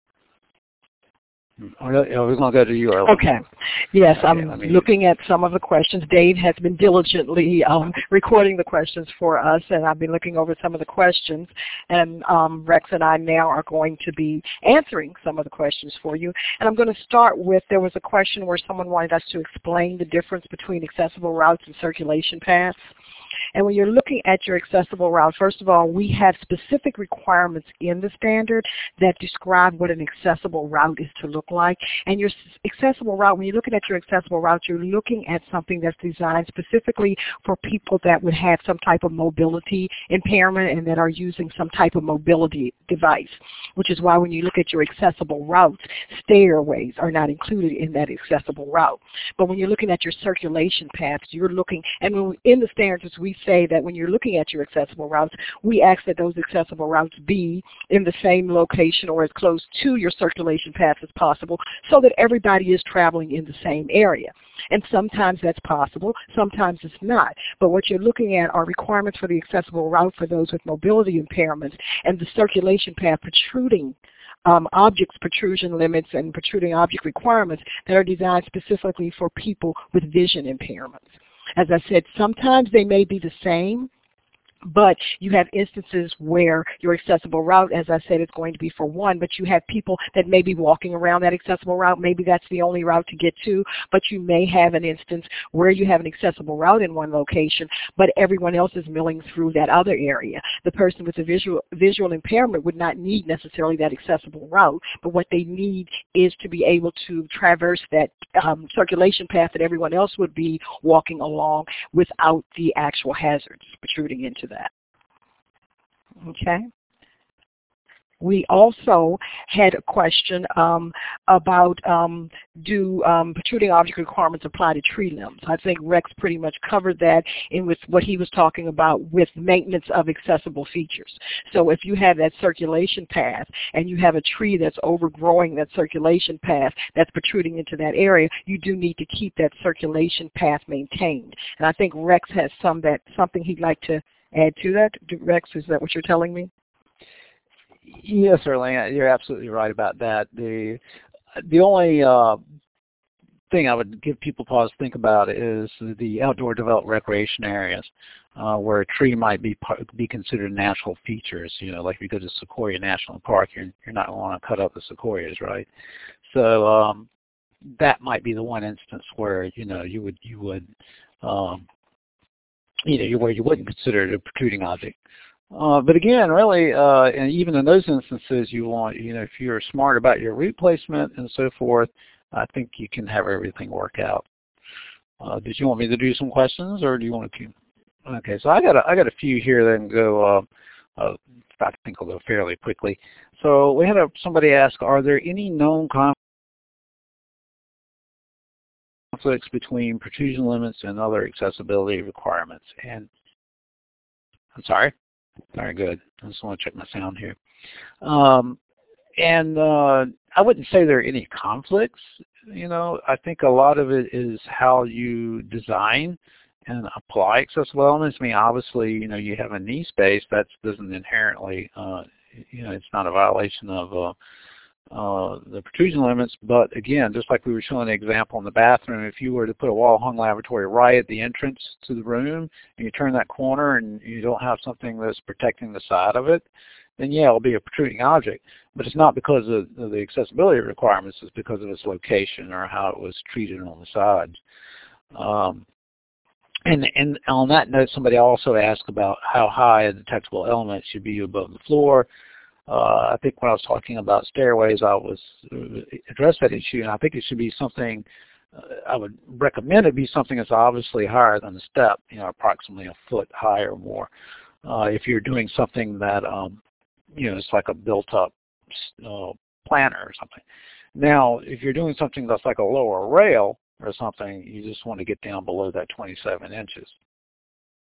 Or we're going to go to you, Earl. Okay. Yes, okay, I'm me... looking at some of the questions. Dave has been diligently um, recording the questions for us, and I've been looking over some of the questions. And um, Rex and I now are going to be answering some of the questions for you. And I'm going to start with, there was a question where someone wanted us to explain the difference between accessible routes and circulation paths. And when you're looking at your accessible route, first of all, we have specific requirements in the standard that describe what an accessible route is to look like. And your accessible route, when you're looking at your accessible route, you're looking at something that's designed specifically for people that would have some type of mobility impairment and that are using some type of mobility device, which is why when you look at your accessible routes, stairways are not included in that accessible route. But when you're looking at your circulation paths, you're looking, and when we, in the standards, we say that when you're looking at your accessible routes, we ask that those accessible routes be in the same location or as close to your circulation path as possible so that everybody is traveling in the same area. And sometimes that's possible, sometimes it's not. But what you're looking at are requirements for the accessible route for those with mobility impairments and the circulation path protruding Um, objects, protrusion limits, and protruding object requirements that are designed specifically for people with vision impairments. As I said, sometimes they may be the same, but you have instances where your accessible route, as I said, is going to be for one, but you have people that may be walking around that accessible route. Maybe that's the only route to get to, but you may have an instance where you have an accessible route in one location, but everyone else is milling through that other area. The person with a visual, visual impairment would not need necessarily that accessible route, but what they need is to be able to traverse that um, circulation path that everyone else would be walking along without the actual hazards protruding into that. Okay. We also had a question um, about um, do um, protruding object requirements apply to tree limbs? I think Rex pretty much covered that in with what he was talking about with maintenance of accessible features. So if you have that circulation path and you have a tree that's overgrowing that circulation path that's protruding into that area, you do need to keep that circulation path maintained. And I think Rex has some that something he'd like to add to that. Rex, is that what you're telling me? Yes, Erling, you're absolutely right about that. The the only uh, thing I would give people pause to think about is the outdoor developed recreation areas, uh, where a tree might be be considered natural features. You know, like if you go to Sequoia National Park, you're you're not going to want to cut up the sequoias, right? So um, that might be the one instance where you know you would you would um, you know where you wouldn't consider it a protruding object. Uh, but again, really, uh, and even in those instances, you want, you know, if you're smart about your route placement and so forth, I think you can have everything work out. Uh, did you want me to do some questions, or do you want to keep? Okay, so I got a, I got a few here that can go. Uh, uh, I think I'll go fairly quickly. So we had a, somebody ask, are there any known conflicts between protrusion limits and other accessibility requirements? And I'm sorry. Very good. I just want to check my sound here. Um, and uh, I wouldn't say there are any conflicts. You know, I think a lot of it is how you design and apply accessible elements. I mean, obviously, you know, you have a knee space that doesn't inherently, uh, you know, it's not a violation of uh, uh, the protrusion limits. But again, just like we were showing the example in the bathroom, if you were to put a wall-hung lavatory right at the entrance to the room, and you turn that corner and you don't have something that's protecting the side of it, then yeah, it'll be a protruding object. But it's not because of, of the accessibility requirements, it's because of its location or how it was treated on the sides. Um, and, and on that note, somebody also asked about how high a detectable element should be above the floor. Uh, I think when I was talking about stairways, I was uh, addressed that issue, and I think it should be something, uh, I would recommend it be something that's obviously higher than the step, you know, approximately a foot high or more. Uh, if you're doing something that, um, you know, it's like a built-up uh, planter or something. Now, if you're doing something that's like a lower rail or something, you just want to get down below that twenty-seven inches.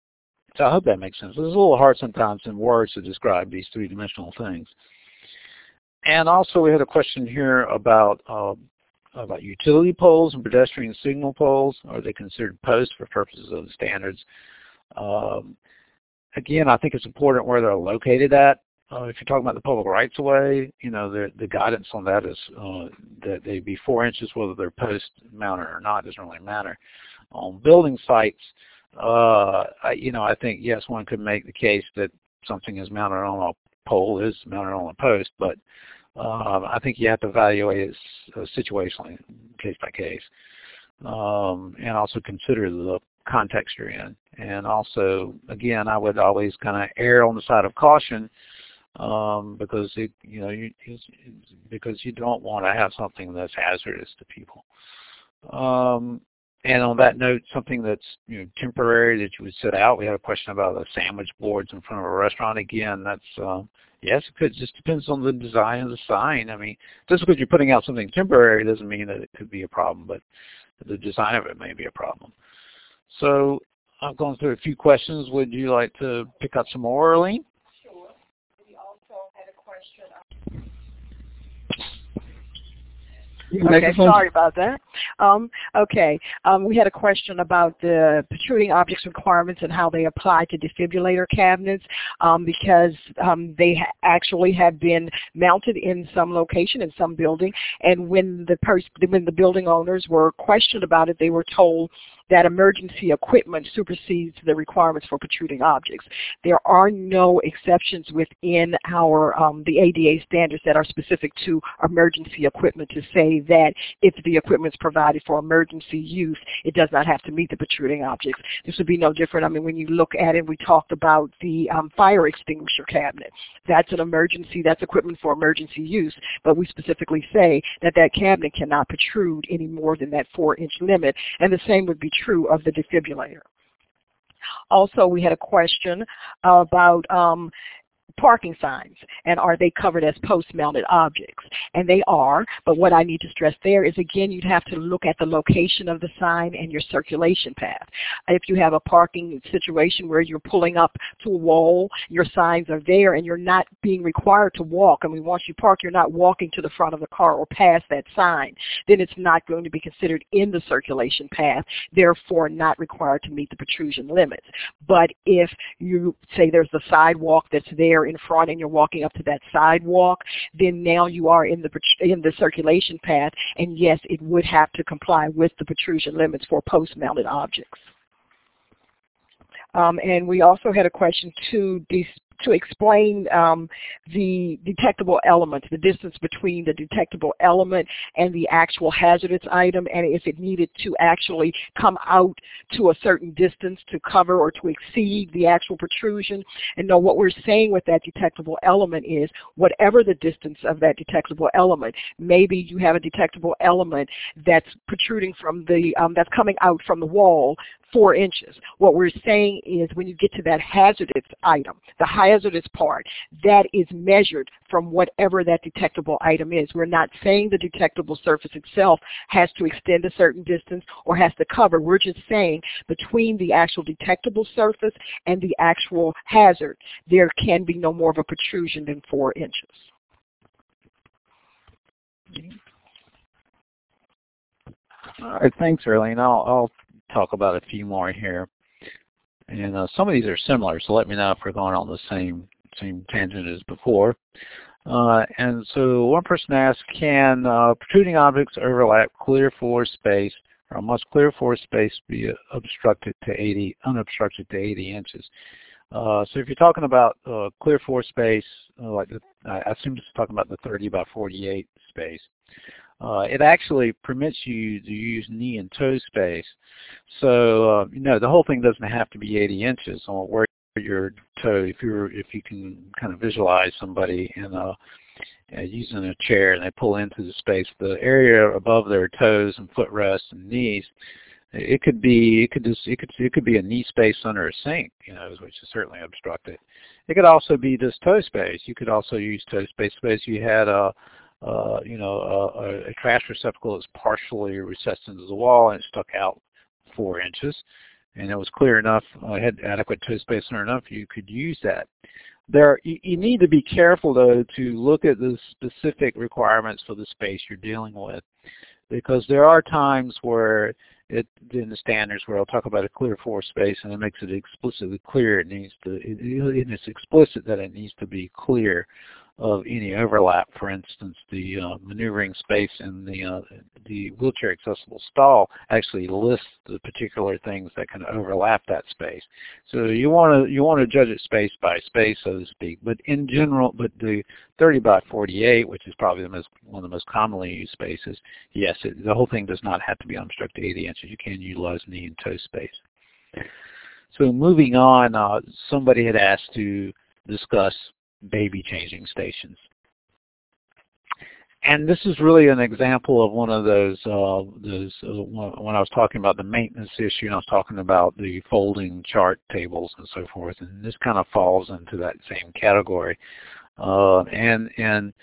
So I hope that makes sense. It's a little hard sometimes in words to describe these three-dimensional things. And also we had a question here about uh, about utility poles and pedestrian signal poles. Are they considered posts for purposes of the standards? Um, again, I think it's important where they're located at. Uh, if you're talking about the public rights of way, you know, the, the guidance on that is uh, that they be four inches, whether they're post mounted or not doesn't really matter. On building sites, uh, I, you know, I think yes, one could make the case that something is mounted on a pole is mounted on a post, but um, I think you have to evaluate it uh, situationally, case by case, um, and also consider the context you're in. And also, again, I would always kind of err on the side of caution. Um, because it, you know, you, it's, it's because you don't want to have something that's hazardous to people. Um, and on that note, something that's you know temporary that you would set out. We had a question about the sandwich boards in front of a restaurant. Again, that's um, yes, it could just depends on the design of the sign. I mean, just because you're putting out something temporary doesn't mean that it could be a problem, but the design of it may be a problem. So I've gone through a few questions. Would you like to pick up some more, Arlene? Okay, sorry about that. Um, okay, um, we had a question about the protruding objects requirements and how they apply to defibrillator cabinets um, because um, they ha actually have been mounted in some location, in some building, and when the, pers when the building owners were questioned about it, they were told that emergency equipment supersedes the requirements for protruding objects. There are no exceptions within our um, the A D A standards that are specific to emergency equipment to say that if the equipment is provided for emergency use, it does not have to meet the protruding objects. This would be no different. I mean, when you look at it, we talked about the um, fire extinguisher cabinet. That's an emergency, that's equipment for emergency use, but we specifically say that that cabinet cannot protrude any more than that four inch limit, and the same would be true of the defibrillator. Also, we had a question about um, parking signs, and are they covered as post-mounted objects? And they are, but what I need to stress there is, again, you'd have to look at the location of the sign and your circulation path. If you have a parking situation where you're pulling up to a wall, your signs are there, and you're not being required to walk. I mean, once you park, you're not walking to the front of the car or past that sign. Then it's not going to be considered in the circulation path, therefore not required to meet the protrusion limits. But if you say there's the sidewalk that's there in front and you're walking up to that sidewalk, then now you are in the in the circulation path, and yes, it would have to comply with the protrusion limits for post-mounted objects. Um, and we also had a question to these to explain um, the detectable element, the distance between the detectable element and the actual hazardous item, and if it needed to actually come out to a certain distance to cover or to exceed the actual protrusion. And no, what we're saying with that detectable element is whatever the distance of that detectable element, maybe you have a detectable element that's protruding from the, um, that's coming out from the wall four inches. What we're saying is when you get to that hazardous item, the hazardous part, that is measured from whatever that detectable item is. We're not saying the detectable surface itself has to extend a certain distance or has to cover. We're just saying between the actual detectable surface and the actual hazard, there can be no more of a protrusion than four inches. All right, thanks, Arlene. I'll, I'll talk about a few more here. And uh, some of these are similar, so let me know if we're going on the same same tangent as before. Uh, and so one person asked, can uh, protruding objects overlap clear floor space, or must clear floor space be obstructed to eighty, unobstructed to eighty inches? Uh, so if you're talking about uh, clear floor space, uh, like the, I assume it's talking about the thirty by forty-eight space. Uh, it actually permits you to use knee and toe space. So, uh, you know, the whole thing doesn't have to be eighty inches on where your toe, if you're, if you can kind of visualize somebody in a, uh, using a chair and they pull into the space, the area above their toes and footrests and knees, it could be, it could just, it could, it could be a knee space under a sink, you know, which is certainly obstructed. It could also be just toe space. You could also use toe space. Space you had a, Uh, you know, a, a trash receptacle is partially recessed into the wall and it's stuck out four inches. and it was clear enough, uh, had adequate toe space clear enough, you could use that. There, you, you need to be careful though to look at the specific requirements for the space you're dealing with, because there are times where it, in the standards where I'll talk about a clear floor space and it makes it explicitly clear it needs to, it, it, it's explicit that it needs to be clear of any overlap. For instance, the uh, maneuvering space in the uh, the wheelchair accessible stall actually lists the particular things that can overlap that space. So you want to you want to judge it space by space, so to speak. But in general, but the thirty by forty-eight, which is probably the most one of the most commonly used spaces, yes, it, the whole thing does not have to be unobstructed eighty inches. You can utilize knee and toe space. So moving on, uh, somebody had asked to discuss baby changing stations. And this is really an example of one of those, uh, those uh, when I was talking about the maintenance issue, and I was talking about the folding chart tables and so forth, and this kind of falls into that same category. Uh, and, and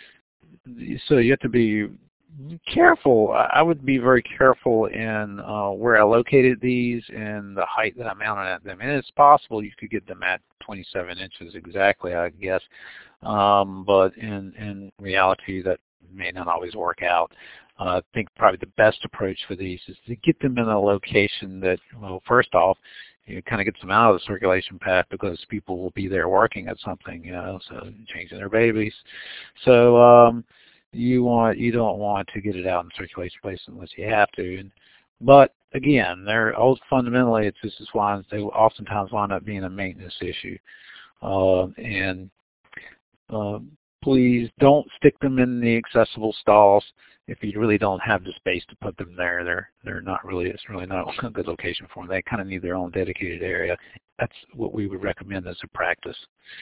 so you have to be careful. I would be very careful in uh, where I located these and the height that I mounted at them. And it's possible you could get them at twenty-seven inches exactly, I guess. Um, but in, in reality, that may not always work out. Uh, I think probably the best approach for these is to get them in a location that, well, first off, it kind of gets them out of the circulation path because people will be there working at something, you know, so changing their babies. So, um, You want you don't want to get it out in circulation place unless you have to. And, but again, they're fundamentally it's just as why they oftentimes wind up being a maintenance issue. Uh, and uh, please don't stick them in the accessible stalls if you really don't have the space to put them there. They're they're not really it's really not a good location for them. They kind of need their own dedicated area. That's what we would recommend as a practice.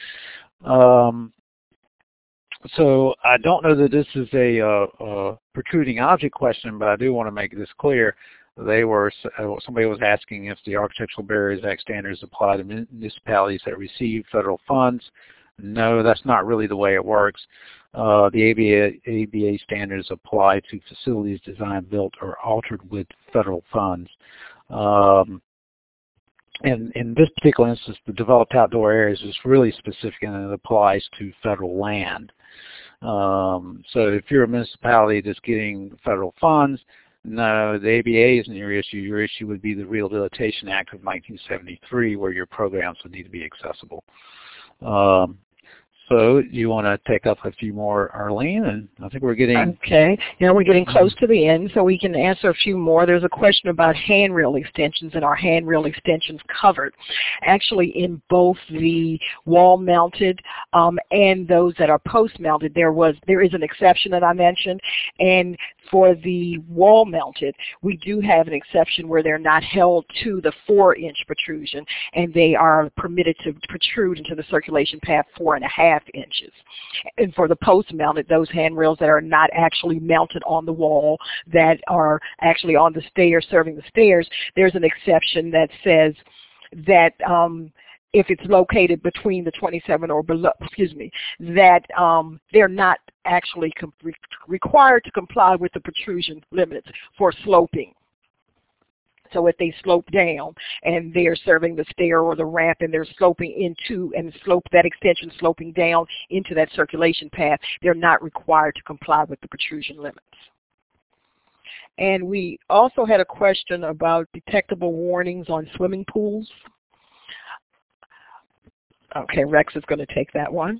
Um, So I don't know that this is a, uh, uh, protruding object question, but I do want to make this clear. They were uh, somebody was asking if the Architectural Barriers Act standards apply to municipalities that receive federal funds. No, that's not really the way it works. Uh, the A B A, A B A standards apply to facilities designed, built, or altered with federal funds. Um, And in this particular instance, the developed outdoor areas is really specific and it applies to federal land. Um, so if you're a municipality that's getting federal funds, no, the A B A isn't your issue. Your issue would be the Rehabilitation Act of nineteen seventy-three, where your programs would need to be accessible. Um, So you want to take up a few more, Arlene, and I think we're getting... Okay. You know, we're getting close to the end, so we can answer a few more. There's a question about handrail extensions, and are handrail extensions covered? Actually, in both the wall-mounted um, and those that are post-mounted, there was there is an exception that I mentioned, and for the wall-mounted, we do have an exception where they're not held to the four-inch protrusion, and they are permitted to protrude into the circulation path four and a half inches. And for the post-mounted, those handrails that are not actually mounted on the wall, that are actually on the stairs, serving the stairs, there's an exception that says that um, if it's located between the twenty-seven or below, excuse me, that um, they're not actually re required to comply with the protrusion limits for sloping. So if they slope down and they're serving the stair or the ramp and they're sloping into and slope that extension sloping down into that circulation path, they're not required to comply with the protrusion limits. And we also had a question about detectable warnings on swimming pools. Okay, Rex is going to take that one.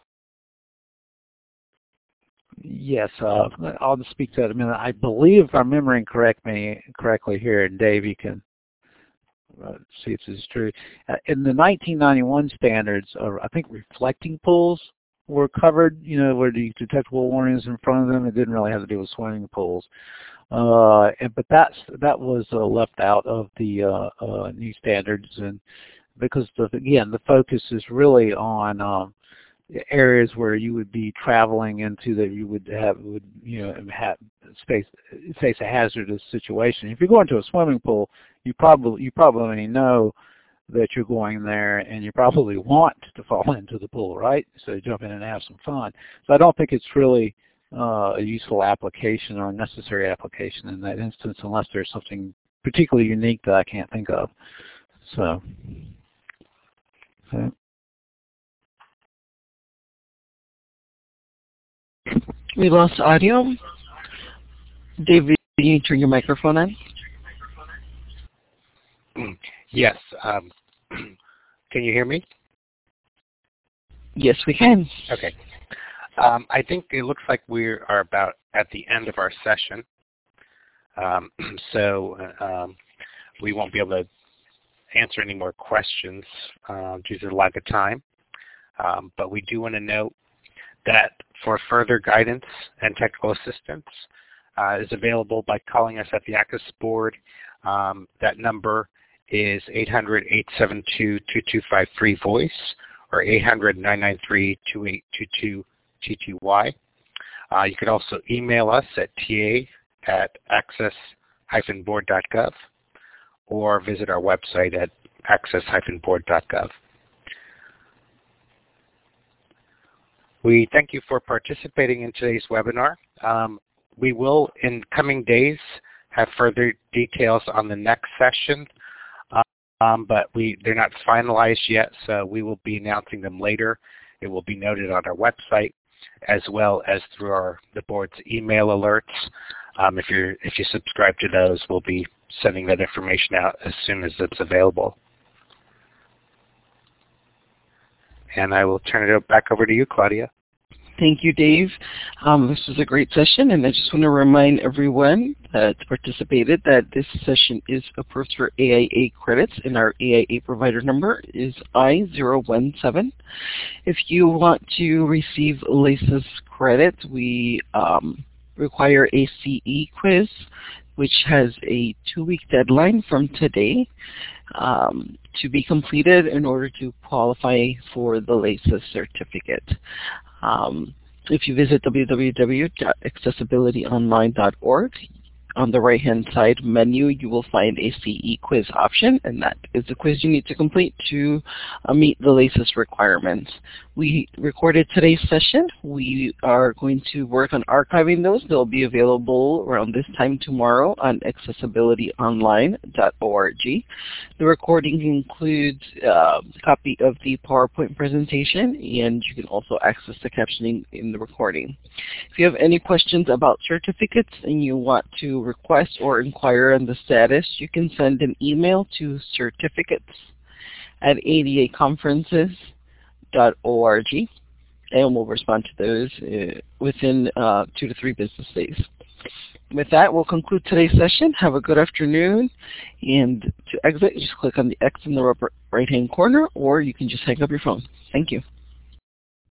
Yes, uh, I'll just speak to that in a minute. I believe, if I'm remembering correct me, correctly here, and Dave, you can uh, see if this is true. Uh, in the nineteen ninety-one standards, uh, I think reflecting pools were covered, you know, where the detectable warnings in front of them. It didn't really have to do with swimming pools. Uh, and, but that's, that was uh, left out of the uh, uh, new standards, and because, the, again, the focus is really on um, areas where you would be traveling into that you would have would you know have space face a hazardous situation. If you're going to a swimming pool, you probably you probably know that you're going there, and you probably want to fall into the pool, right? So jump in and have some fun. So I don't think it's really uh, a useful application or a necessary application in that instance, unless there's something particularly unique that I can't think of. So, so. We lost audio. David, you need to turn your microphone on. Yes. Um, can you hear me? Yes, we can. Okay. Um, I think it looks like we are about at the end of our session. Um, so um, we won't be able to answer any more questions uh, due to the lack of time. Um, but we do want to note that for further guidance and technical assistance uh, is available by calling us at the Access Board. Um, that number is eight hundred, eight seven two, two two five, free voice or eight hundred, nine nine three, two eight two two T T Y. Uh, you can also email us at T A at access dash board dot gov or visit our website at access dash board dot gov. We thank you for participating in today's webinar. Um, we will, in coming days, have further details on the next session, um, but we, they're not finalized yet, so we will be announcing them later. It will be noted on our website as well as through our the board's email alerts. Um, if, you're, if you subscribe to those, we'll be sending that information out as soon as it's available. And I will turn it back over to you, Claudia. Thank you, Dave. Um, this was a great session, and I just want to remind everyone that participated that this session is approved for A I A credits, and our A I A provider number is I zero one seven. If you want to receive LACES credits, we um, require a C E quiz, which has a two-week deadline from today um, to be completed in order to qualify for the LACES certificate. Um, if you visit w w w dot accessibility online dot org, on the right-hand side menu, you will find a C E quiz option, and that is the quiz you need to complete to uh, meet the LACES requirements. We recorded today's session. We are going to work on archiving those. They'll be available around this time tomorrow on accessibility online dot org. The recording includes uh, a copy of the PowerPoint presentation, and you can also access the captioning in the recording. If you have any questions about certificates and you want to request or inquire on the status, you can send an email to certificates at A D A conferences dot org, and we'll respond to those uh, within uh, two to three business days. With that, we'll conclude today's session. Have a good afternoon, and to exit, just click on the X in the upper right-hand corner, or you can just hang up your phone. Thank you.